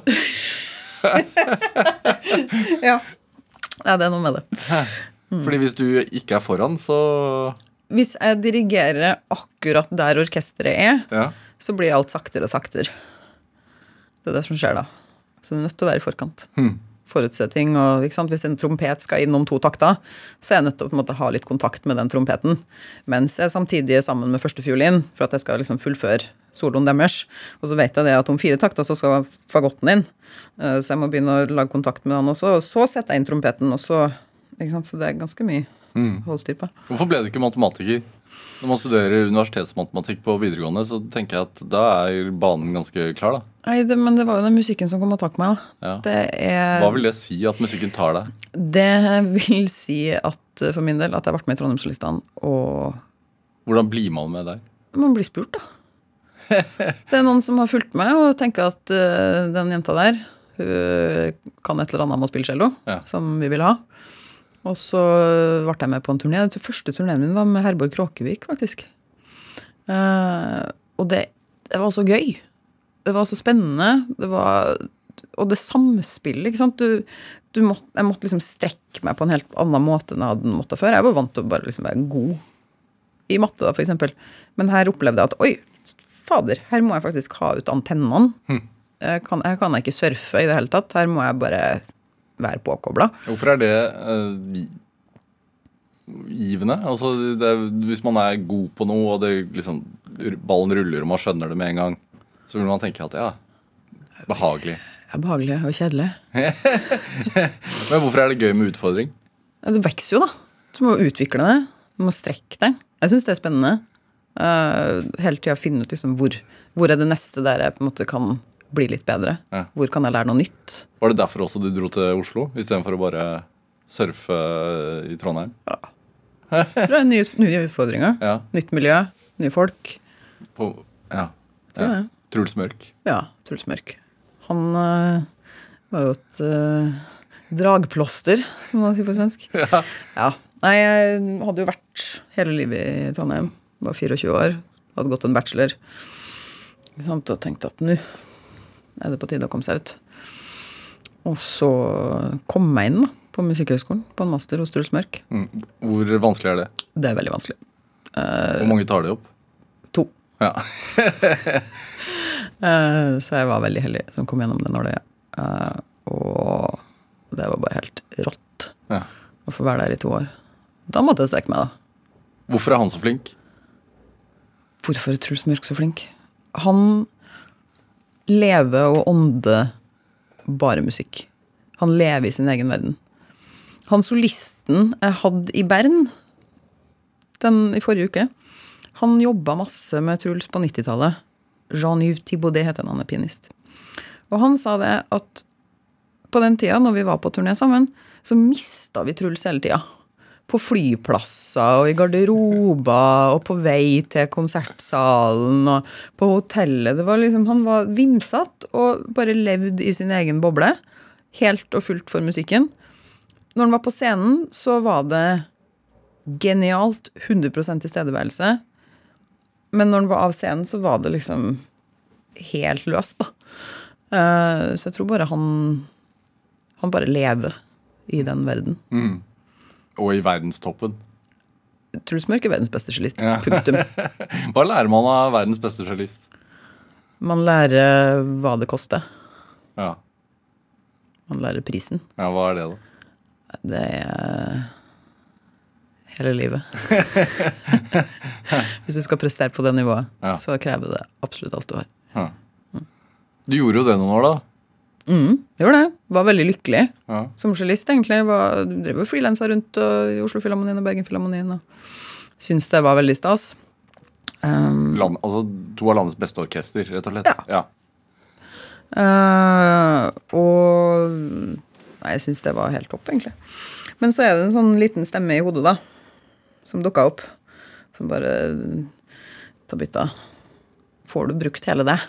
Ja, det er noe med det. Fordi hvis du ikke er foran, så... Hvis jeg dirigerer akkurat der orkestret er, Ja. så blir alt saktere og saktere. Det er det som skjer da. Så du er nødt til å være i forkant. Forutse ting, og ikke sant? Hvis en trompet skal innom 2 takter, så er jeg nødt til å på en måte ha litt kontakt med den trompeten. Mens jeg samtidig er sammen med første fiolin, for at jeg skal liksom fullføre soloen deres. Og så vet jeg det at om 4 takter så skal fagotten inn. Så jeg må begynne å lage kontakt med han også, og så setter jeg inn trompeten, og så, ikke sant? Så det er ganske mye holdstyr på. Hvorfor ble du ikke matematiker? Når man studerer universitetsmatematikk på videregående, så tenker jeg at da er banen ganske klar, da. Nei, men det var jo den musikken som kom og takk meg, da. Ja. Hva vil det si at musikken tar deg? Det vil si at for min del at jeg har vært med i Trondheimsolistene, og... Hvordan blir man med der? Man blir spurt, da. Det er noen som har fulgt med og tenker at den jenta der, hun kan et eller annet med å spille cello, som vi vil ha. Og så ble jeg med på en turné. Den første turneen min var med Herborg Kråkevik, faktisk. Og det var så gøy. Det var så spennende. Og det samspillet, ikke sant? Jeg måtte liksom strekke meg på en helt annen måte enn jeg hadde måttet før. Jeg var vant til å bare liksom være god i matte, da, for eksempel. Men her opplevde jeg at, oi, fader, her må jeg faktisk ha ut antennene. Jeg kan ikke surfe i det hele tatt. Her må jeg bare være påkoblet. Hvorfor er det givende? Altså, hvis man er god på noe, og det, liksom, ballen ruller, og man skjønner det med en gang, så vil man tenke at ja, behagelig. Ja, behagelig og kjedelig. Men hvorfor er det gøy med utfordring? Ja, det vekser jo, da. Du må utvikle det. Du må strekke deg. Jeg synes det er spennende. Hele tiden finne ut liksom, hvor er det neste der jeg på en måte kan bli litt bedre. Ja. Hvor kan jeg lære noe nytt? Var det derfor også du dro til Oslo, i stedet for å bare surfe i Trondheim? Ja. Jeg tror det er nye utfordringer. Ja. Nytt miljø, nye folk. Truls Mørk. Ja, Truls Mørk. Han var jo et dragploster, som man sier på svensk. Ja. Nei, jeg hadde jo vært hele livet i Trondheim. Var 24 år, hadde gått en bachelor. Og tenkte at nå er det på tide å komme seg ut. Og så kom jeg inn da, på Musikkhøgskolen, på en master hos Truls Mørk. Hvor vanskelig er det? Det er veldig vanskelig. Hvor mange tar det opp? 2. Ja. Så jeg var veldig heldig som kom gjennom det nåløyet. Og det var bare helt rått å få være der i 2 år. Da måtte jeg strekke meg da. Hvorfor er han så flink? Hvorfor er Truls Mørk så flink? Han lever og ånder bare musikk. Han lever i sin egen verden. Han solisten jeg hadde i Bern i forrige uke, han jobbet masse med Truls på 90-tallet. Jean-Yves Thibaudet heter han er pianist. Og han sa det at på den tida, når vi var på turné sammen, så mistet vi Truls hele tida. På flyplasser og i garderober og på vei til konsertsalen og på hotellet. Det var liksom, han var vimsatt og bare levde i sin egen boble. helt og fullt for musikken. Når han var på scenen, så var det genialt, 100% tilstedeværelse. Men når han var av scenen, så var det liksom helt løst, da. Så jeg tror bare han bare lever i den verden. Og i verdenstoppen. Truls Mørk er verdens beste cellist. Punktum. Hva lærer man av verdens beste cellist? Man lærer hva det koster. Ja. Man lærer prisen. Ja, hva er det da? Det er hele livet. Hvis du skal prestere på det nivået, så krever det absolutt alt du har. Ja. Du gjorde jo det noen år da. Det gjorde det. Var veldig lykkelig. Som cellist egentlig. Drev jo freelancer rundt i Oslo Filharmonien og Bergen Filharmonien. Og syntes det var veldig stas. Altså 2 av landets beste orkester, rett og slett. Ja. Og nei, jeg synes det var helt topp egentlig. Men så er det en sånn liten stemme i hodet da, som dukket opp, som bare Tabita, får du brukt hele det?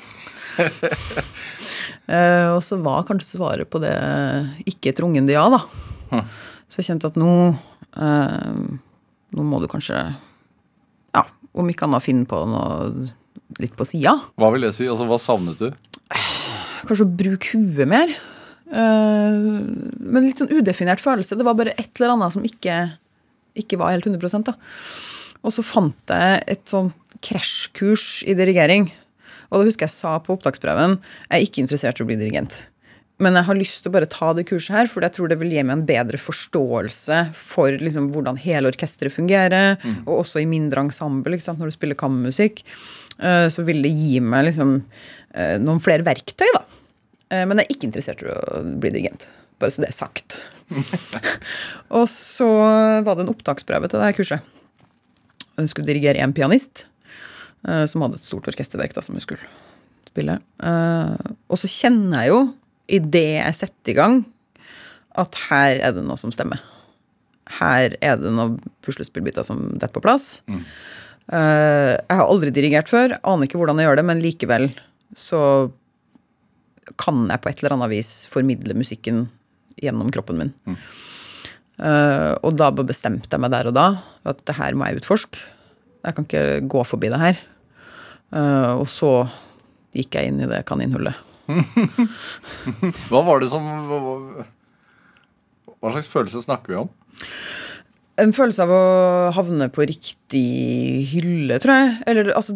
Og så var kanskje svaret på det ikke et rungende ja da. Så jeg kjente at nå må du kanskje om ikke annet finne på noe litt på siden. Hva vil det si? Altså, hva savnet du? Kanskje å bruke huet mer. Men litt sånn udefinert følelse. Det var bare et eller annet som ikke var helt 100% da. Og så fant jeg et sånn krasjkurs i dirigering. Og da husker jeg sa på opptaksprøven, jeg er ikke interessert i å bli dirigent. Men jeg har lyst til å bare ta det kurset her, for jeg tror det vil gi meg en bedre forståelse for liksom, hvordan hele orkestret fungerer, og også i mindre ensemble, ikke sant, når du spiller kammermusikk, så vil det gi meg liksom, noen flere verktøy da. Men jeg er ikke interessert i å bli dirigent, bare så det er sagt. Og så var det en opptaksprøve til det her kurset. Jeg skulle dirigere en pianist, som hadde et stort orkesterverk da, som jeg skulle spille. Og så kjenner jeg jo, i det jeg setter i gang, at her er det noe som stemmer. Her er det noen puslespillbiter som detter på plass. Jeg har aldri dirigert før, aner ikke hvordan jeg gjør det, men likevel så kan jeg på et eller annet vis formidle musikken gjennom kroppen min. Og da bestemte jeg meg der og da, at det her må jeg utforske. Jeg kan ikke gå forbi det her. Og så gikk jeg inn i det kaninhullet. Hva var det som Hva slags følelse snakker vi om? En følelse av å havne på riktig hylle, tror jeg. Eller, altså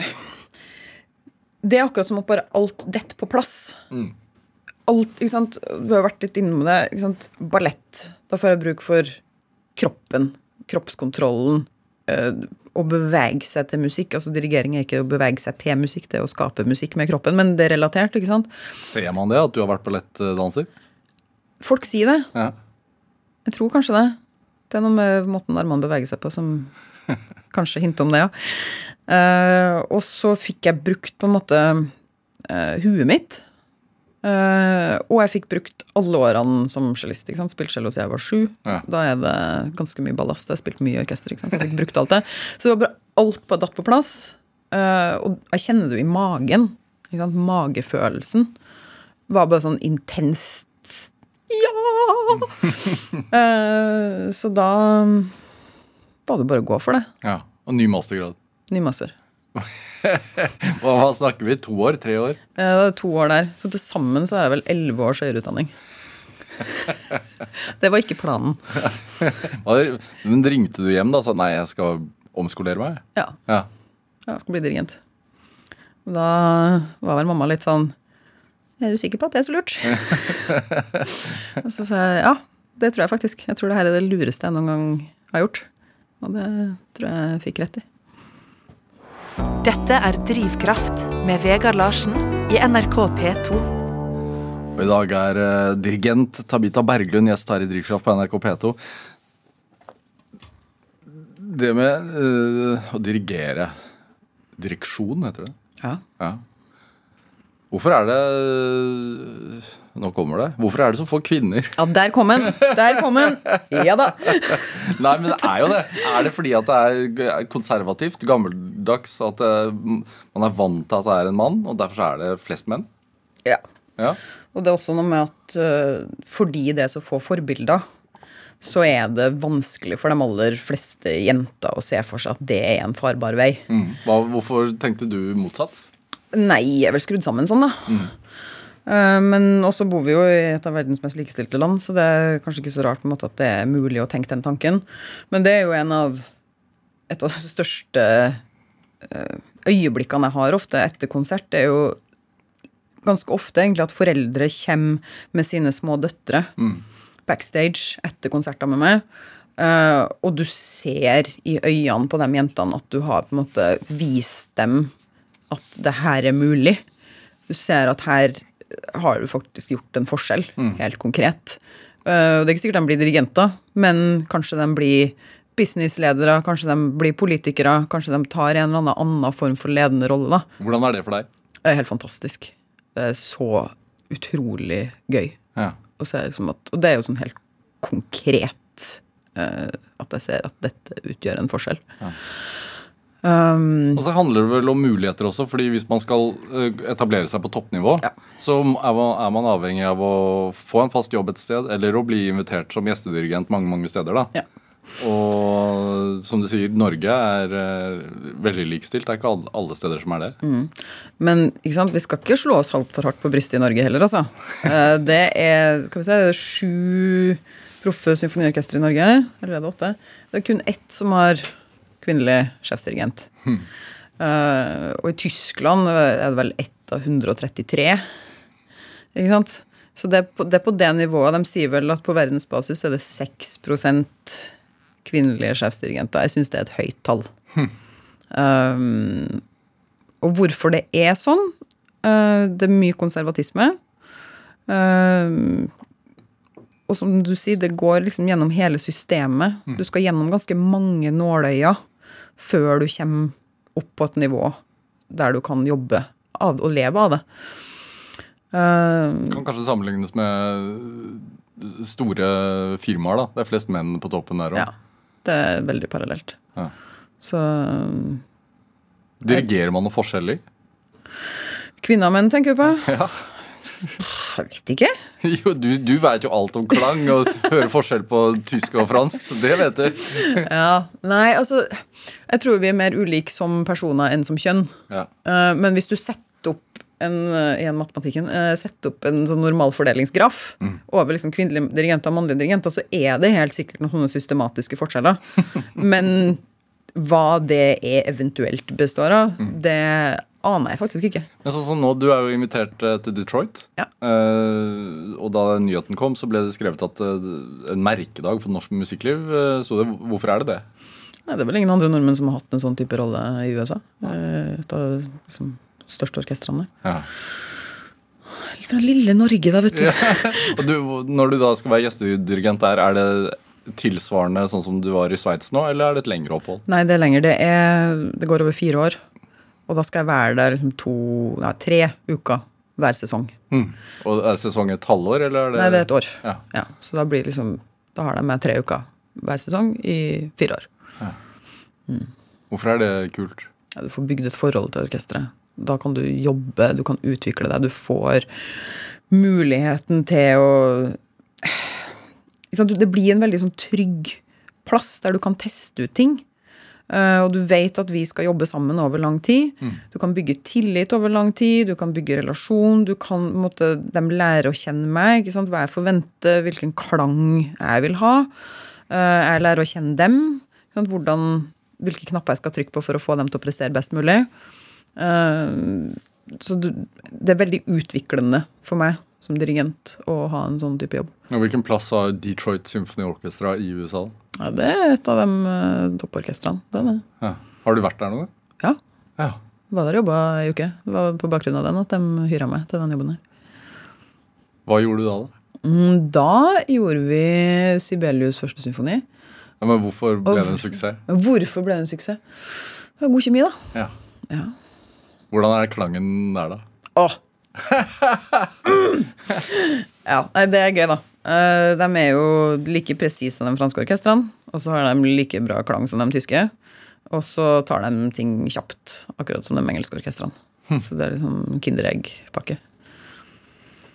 det er akkurat som at bare alt dette på plass. Alt, ikke sant? Du har vært litt inne med det, ikke sant? Ballett. Da får jeg bruk for kroppen, kroppskontrollen, å bevege seg til musikk. Altså dirigering er ikke å bevege seg til musikk, det er å skape musikk med kroppen, men det er relatert, ikke sant? Ser man det, at du har vært ballettdanser? Folk sier det. Ja. Jeg tror kanskje det. Det er noe med måten armene beveger seg på som kanskje hinter om det, ja. Og så fikk jeg brukt på en måte huet mitt, og jeg fikk brukt alle årene som cellist, ikke sant? Spilt cello siden jeg var 7. Ja. Da er det ganske mye ballast. Jeg har spilt mye orkester, ikke sant? Så jeg fikk brukt alt det. Så det var bare alt på datt på plass. Og jeg kjenner det jo i magen, ikke sant? Magefølelsen var bare sånn intenst. Ja! Så da var det bare å gå for det. Ja, og ny mastergrad. Ny master. Hva snakker vi? 2 år? 3 år? Det er 2 år der. Så til sammen så er det vel 11 års høyere utdanning. Det var ikke planen. Men ringte du hjem da? Så nei, jeg skal omskolere meg? Ja. Ja. Jeg skal bli dirigent. Da var vel mamma litt sånn, er du sikker på at det er så lurt? Og så sa jeg, ja, det tror jeg faktisk. Jeg tror det her er det lureste jeg noen gang har gjort. Og det tror jeg fikk rett i. Dette er Drivkraft med Vegard Larsen i NRK P2. Og i dag er dirigent Tabita Berglund gjest her i Drivkraft på NRK P2. Det med å dirigere, direksjon heter det. Ja. Hvorfor er det, nå kommer det, hvorfor er det så få kvinner? Ja, der kom den, ja da. Nei, men det er jo det. Er det fordi at det er konservativt, gammeldags, at man er vant til at det er en mann, og derfor så er det flest menn? Ja, Ja. Og det er også noe med at fordi det er så få forbilder, så er det vanskelig for de aller fleste jenter å se for seg at det er en farbar vei. Hvorfor tenkte du motsatt? Nei, jeg er vel skrudd sammen sånn da. Men også bor vi jo i et av verdens mest likestilte land, så det er kanskje ikke så rart på en måte at det er mulig å tenke den tanken. Men det er jo et av de største øyeblikkene jeg har ofte etter konsert. Det er jo ganske ofte egentlig at foreldre kommer med sine små døtre backstage etter konserter med meg, og du ser i øynene på de jentene at du har på en måte vist dem at det her er mulig. Du ser at her har du faktisk gjort en forskjell, helt konkret. Det er ikke sikkert de blir dirigenter, men kanskje de blir businessledere, kanskje de blir politikere, kanskje de tar en eller annen form for ledende rolle. Da. Hvordan er det for deg? Det er helt fantastisk. Det er så utrolig gøy. Ja. Og det er jo sånn helt konkret at jeg ser at dette utgjør en forskjell. Ja. Og så handler det vel om muligheter også, fordi hvis man skal etablere seg på toppnivå, så er man avhengig av å få en fast jobb et sted, eller å bli invitert som gjestedirigent mange steder da. Ja. Og som du sier, Norge er veldig likestilt. Det er ikke alle steder som er det. Men ikke sant, vi skal ikke slå oss alt for hardt på brystet i Norge heller, altså. Det er, skal vi se, 7 proffe symfoniorkestre i Norge, eller er det 8? Det er kun 1 som har kvinnelig sjefsdirigent. Og i Tyskland er det vel 1 av 133. Ikke sant? Så det er på det nivået. De sier vel at på verdensbasis er det 6% kvinnelige sjefsdirigenter. Jeg synes det er et høyt tall. Og hvorfor det er sånn? Det er mye konservatisme. Og som du sier, det går liksom gjennom hele systemet. Du skal gjennom ganske mange nåløyer før du kommer opp på et nivå der du kan jobbe av og leve av det. Kan kanskje sammenlignes med store firmaer da. Det er flest menn på toppen der også. Ja, det er veldig parallelt. Ja. Så dirigerer man noe forskjellig? Kvinner og menn tenker du på? Ja. Jeg vet ikke. Jo, du vet jo alt om klang og hører forskjell på tysk og fransk, så det vet du. Ja, nei, altså jeg tror vi er mer ulike som personer enn som kjønn. Ja. Men hvis du setter opp igjen matematikken, setter opp en sånn normalfordelingsgraf over liksom kvinnelige dirigenter og mannlige dirigenter, så er det helt sikkert noen sånne systematiske forskjeller. Men hva det eventuelt består av, det aner jeg faktisk ikke. Men sånn som nå, du er jo invitert til Detroit, og da nyheten kom, så ble det skrevet at en merkedag for norsk musikkliv, så hvorfor er det det? Nei, det er vel ingen andre nordmenn som har hatt en sånn type rolle i USA. Et av liksom største orkestrene. Ja. Litt fra lille Norge da, vet du. Ja. Og når du da skal være gjestedirigent der, er det tilsvarende sånn som du var i Sveits nå, eller er det et lengre opphold? Nei, det er lenger. Det går over 4 år. Og da skal jeg være der liksom 3 uker hver sesong. Og er sesong et halvår, eller er det? Nei, det er et år. Ja. Ja, så da blir liksom, da har de med 3 uker hver sesong i 4 år. Ja. Hvorfor er det kult? Ja, du får bygd et forhold til orkestret. Da kan du jobbe, du kan utvikle deg, du får muligheten til å... Det blir en veldig sånn trygg plass der du kan teste ut ting. Og du vet at vi skal jobbe sammen over lang tid. Du kan bygge tillit over lang tid, du kan bygge relasjon, du kan de lære å kjenne meg, ikke sant? Hva jeg forventer, hvilken klang jeg vil ha. Jeg lærer å kjenne dem, ikke sant? Hvilke knapper jeg skal trykke på for å få dem til å prestere best mulig. Så det er veldig utviklende for meg som dirigent å ha en sånn type jobb. Og hvilken plass har Detroit Symphony Orchestra i USA? Ja, det er et av de topporkestrene. Ja. Har du vært der nå? Ja. Ja. Jeg var der og jobbet en uke. Det var på bakgrunn av den at de hyret meg til den jobben her. Hva gjorde du da? Da gjorde vi Sibelius første symfoni. Ja, men hvorfor ble det en suksess? Hvorfor ble det en suksess? Det var god kjemi da. Ja. Ja. Hvordan er klangen der da? Åh! Ja, nei, det er gøy da. De er jo like precis som de franske orkestrene, og så har de like bra klang som de tyske, og så tar de ting kjapt, akkurat som de engelske orkestrene. Så det er liksom kinderegg-pakke.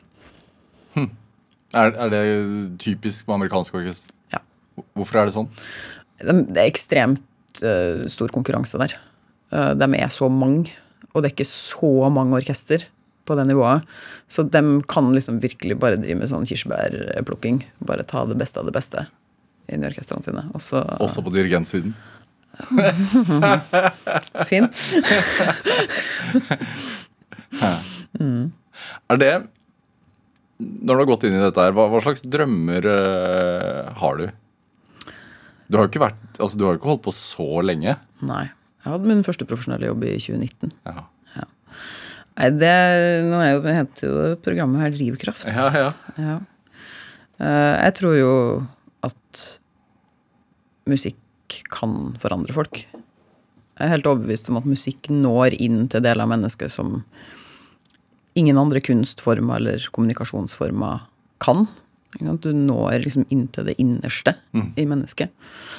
Er det typisk med amerikanske orkester? Ja. Hvorfor er det sånn? Det er ekstremt stor konkurranse der. De er så mange, og det er ikke så mange orkester på det nivået. Så de kan liksom virkelig bare drive med sånn kirsebærplukking. Bare ta det beste av det beste inn i orkestrene sine. Også på dirigentsiden? Fint. Er det, når du har gått inn i dette her, hva slags drømmer har du? Du har jo ikke holdt på så lenge. Nei. Jeg hadde min første profesjonelle jobb i 2019. Ja. Nei, nå heter jo programmet her Drivkraft. Ja. Jeg tror jo at musikk kan forandre folk. Jeg er helt overbevist om at musikk når inn til deler av mennesket som ingen andre kunstformer eller kommunikasjonsformer kan. Du når liksom inn til det innerste i mennesket.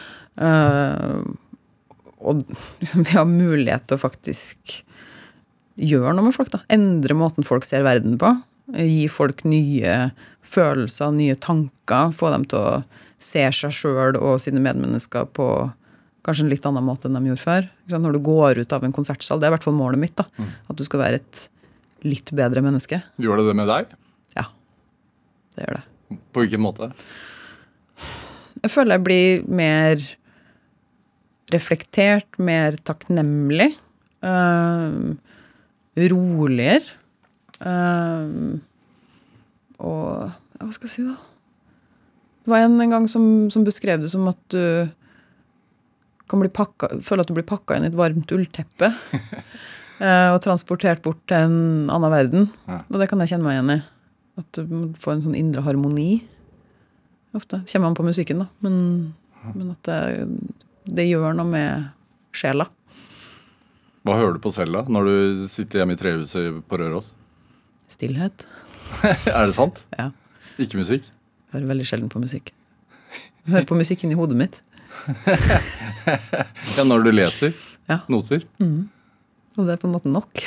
Og liksom vi har mulighet til å faktisk gjøre noe med folk da. Endre måten folk ser verden på. Gi folk nye følelser, nye tanker. Få dem til å se seg selv og sine medmennesker på kanskje en litt annen måte enn de gjorde før. Når du går ut av en konsertsal, det er i hvert fall målet mitt da. At du skal være et litt bedre menneske. Gjør det med deg? Ja, det gjør det. På hvilken måte? Jeg føler jeg blir mer reflektert, mer takknemlig, roligere, og hva skal jeg si da? Det var en gang som beskrev det som at du kan føle at du blir pakket inn i et varmt ullteppe og transportert bort til en annen verden. Ja. Og det kan jeg kjenne meg igjen i. At du får en sånn indre harmoni. Ofte kommer man på musikken da, men at det gjør noe med sjela. Hva hører du på selv da, når du sitter hjemme i trehuset på Røros? Stillhet. Er det sant? Ja. Ikke musikk? Jeg hører veldig sjelden på musikk. Jeg hører på musikken i hodet mitt. Ja, når du leser noter? Og det er på en måte nok.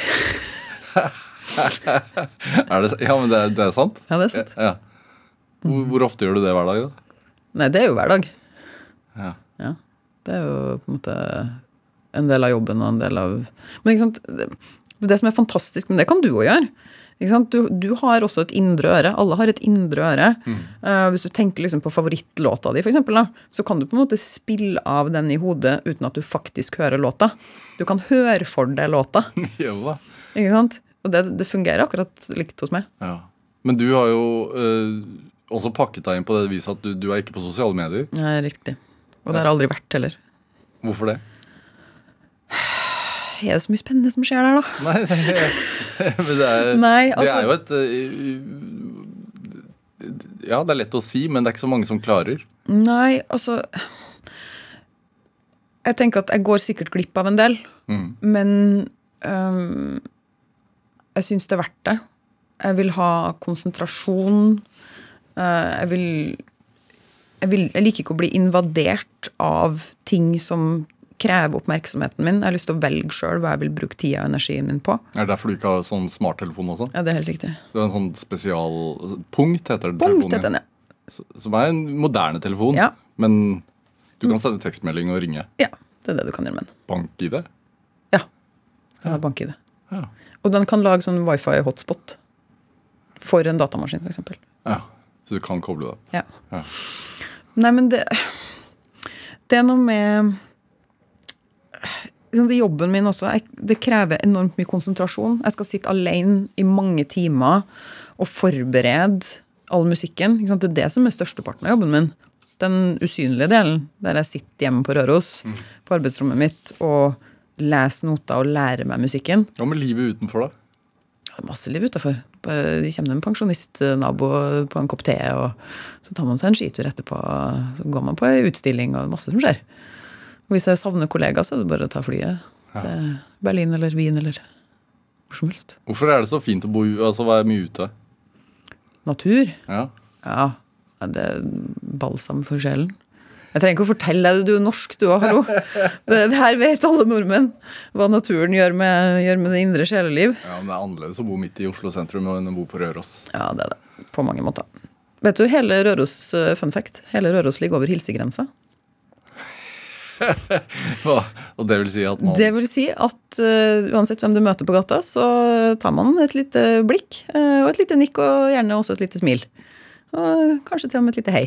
Ja, men det er sant? Ja, det er sant. Ja. Hvor ofte gjør du det hver dag da? Nei, det er jo hver dag. Ja. Det er jo på en måte en del av jobben og en del av... Men ikke sant, det som er fantastisk, men det kan du også gjøre. Ikke sant? Du har også et indre øre. Alle har et indre øre. Hvis du tenker liksom på favorittlåta di, for eksempel, da, så kan du på en måte spille av den i hodet uten at du faktisk hører låta. Du kan høre for deg låta. Jo da. Ikke sant? Og det fungerer akkurat likt hos meg. Ja. Men du har jo også pakket deg inn på det viset at du er ikke på sosiale medier. Nei, riktig. Og det har aldri vært heller. Hvorfor det? Er det så mye spennende som skjer der da? Nei, men det er jo et ja, det er lett å si, men det er ikke så mange som klarer. Nei, altså jeg tenker at jeg går sikkert glipp av en del, men jeg synes det er verdt det. Jeg vil ha konsentrasjon. Jeg liker ikke å bli invadert av ting som krever oppmerksomheten min. Jeg har lyst til å velge selv hva jeg vil bruke tida og energien min på. Er det derfor du ikke har sånn smarttelefon også? Ja, det er helt riktig. Det er en sånn spesial... Punkt heter det. Punkt heter den, ja. Som er en moderne telefon. Ja. Men du kan sende tekstmelding og ringe. Ja, det er det du kan gjøre med den. Bank-ID? Ja, den har bank-ID. Ja. Og den kan lage sånn wifi-hotspot for en datamaskin, for eksempel. Ja, så du kan koble det. Ja. Nei, men det er noe med jobben min også. Det krever enormt mye konsentrasjon. Jeg skal sitte alene i mange timer og forberede all musikken. Det er det som er størsteparten av jobben min. Den usynlige delen, der jeg sitter hjemme på Røros, på arbeidsrommet mitt, og leser noter og lærer meg musikken. Hva med livet utenfor da? Det er masse liv utenfor. De kommer med en pensjonistnabo på en kopp te, og så tar man seg en skitur etterpå, så går man på en utstilling, og masse som skjer. Og hvis jeg savner kollegaer, så er det bare å ta flyet til Berlin eller Wien eller hvor som helst. Hvorfor er det så fint å bo, altså være mye ute? Natur? Ja. Ja, det er balsam for sjelen. Jeg trenger ikke å fortelle deg, du er norsk, du også, hallo. Det her vet alle nordmenn, hva naturen gjør med det indre sjeleliv. Ja, men det er annerledes å bo midt i Oslo sentrum enn å bo på Røros. Ja, det er det. På mange måter. Vet du, hele Røros, fun fact, hele Røros ligger over hilsegrensa. Og det vil si at man... Det vil si at uansett hvem du møter på gata, så tar man et lite blikk, og et lite nikk, og gjerne også et lite smil. Og kanskje til og med et lite hei.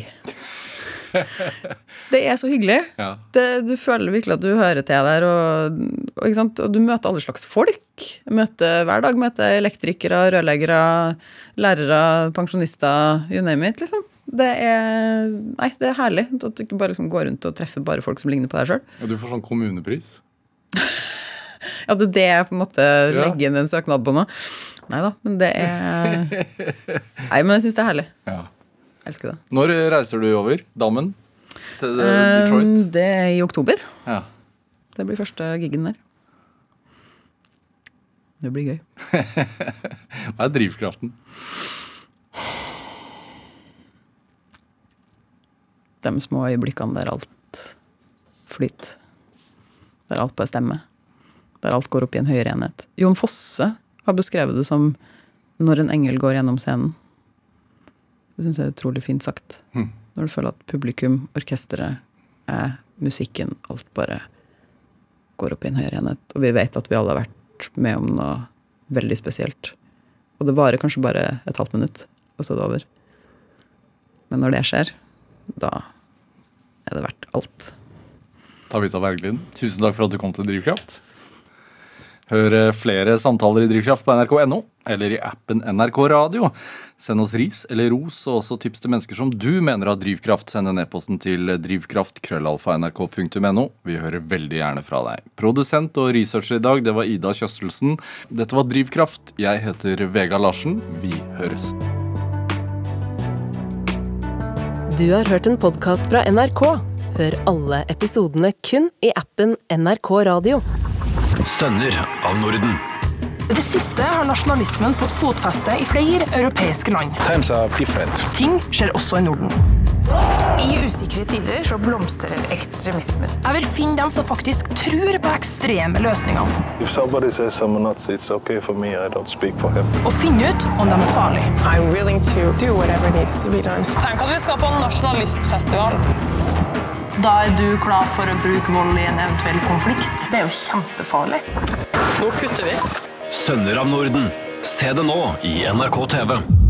Det så hyggelig. Ja. Du føler virkelig at du hører til der, ikke sant? Og du møter alle slags folk. Hver dag møter elektrikere, rørleggere, lærere, pensjonister, you name it, liksom. Det er herlig at du ikke bare liksom går rundt og treffer bare folk som ligner på deg selv. Og du får sånn kommunepris. Ja, det jeg på en måte legger inn en søknad på nå. Neida, men det Nei, men jeg synes det er herlig. Ja. Jeg elsker det. Når reiser du over Dammen til Detroit? Det i oktober. Ja. Det blir første giggen der. Det blir gøy. Hva drivkraften? De små øyeblikkene der alt flyter. Der alt bare stemmer. Der alt går opp i en høyere enhet. Jon Fosse har beskrevet det som når en engel går gjennom scenen. Det synes jeg er utrolig fint sagt. Når du føler at publikum, orkestret, musikken, alt bare går opp i en høyere enhet. Og vi vet at vi alle har vært med om noe veldig spesielt. Og det varer kanskje bare et halvt minutt, og så er det over. Men når det skjer, da er det verdt alt. Tabitha Berglind, tusen takk for at du kom til Drivkraft. Hør flere samtaler i Drivkraft på NRK.no, eller i appen NRK Radio. Send oss ris eller ros, og også tips til mennesker som du mener har drivkraft. Send en e-posten til drivkraft@nrk.no. Vi hører veldig gjerne fra deg. Produsent og researcher i dag, det var Ida Kjøstelsen. Dette var Drivkraft. Jeg heter Vegard Larsen. Vi høres. Du har hørt en podcast fra NRK. Hør alle episodene kun i appen NRK Radio. Sønner av Norden. I det siste har nasjonalismen fått fotfeste i flere europeiske land. Times are different. Ting skjer også i Norden. I usikre tider så blomstrer ekstremismen. Jeg vil finne dem som faktisk tror på ekstreme løsninger. If somebody says I'm a Nazi, it's okay for me. I don't speak for him. Og finne ut om de er farlige. I'm willing to do whatever needs to be done. Tenk at vi skal på en nasjonalistfestival. Da er du klar for å bruke vold i en eventuell konflikt. Det er jo kjempefarlig. Nå kutter vi. Sønner av Norden. Se det nå i NRK TV.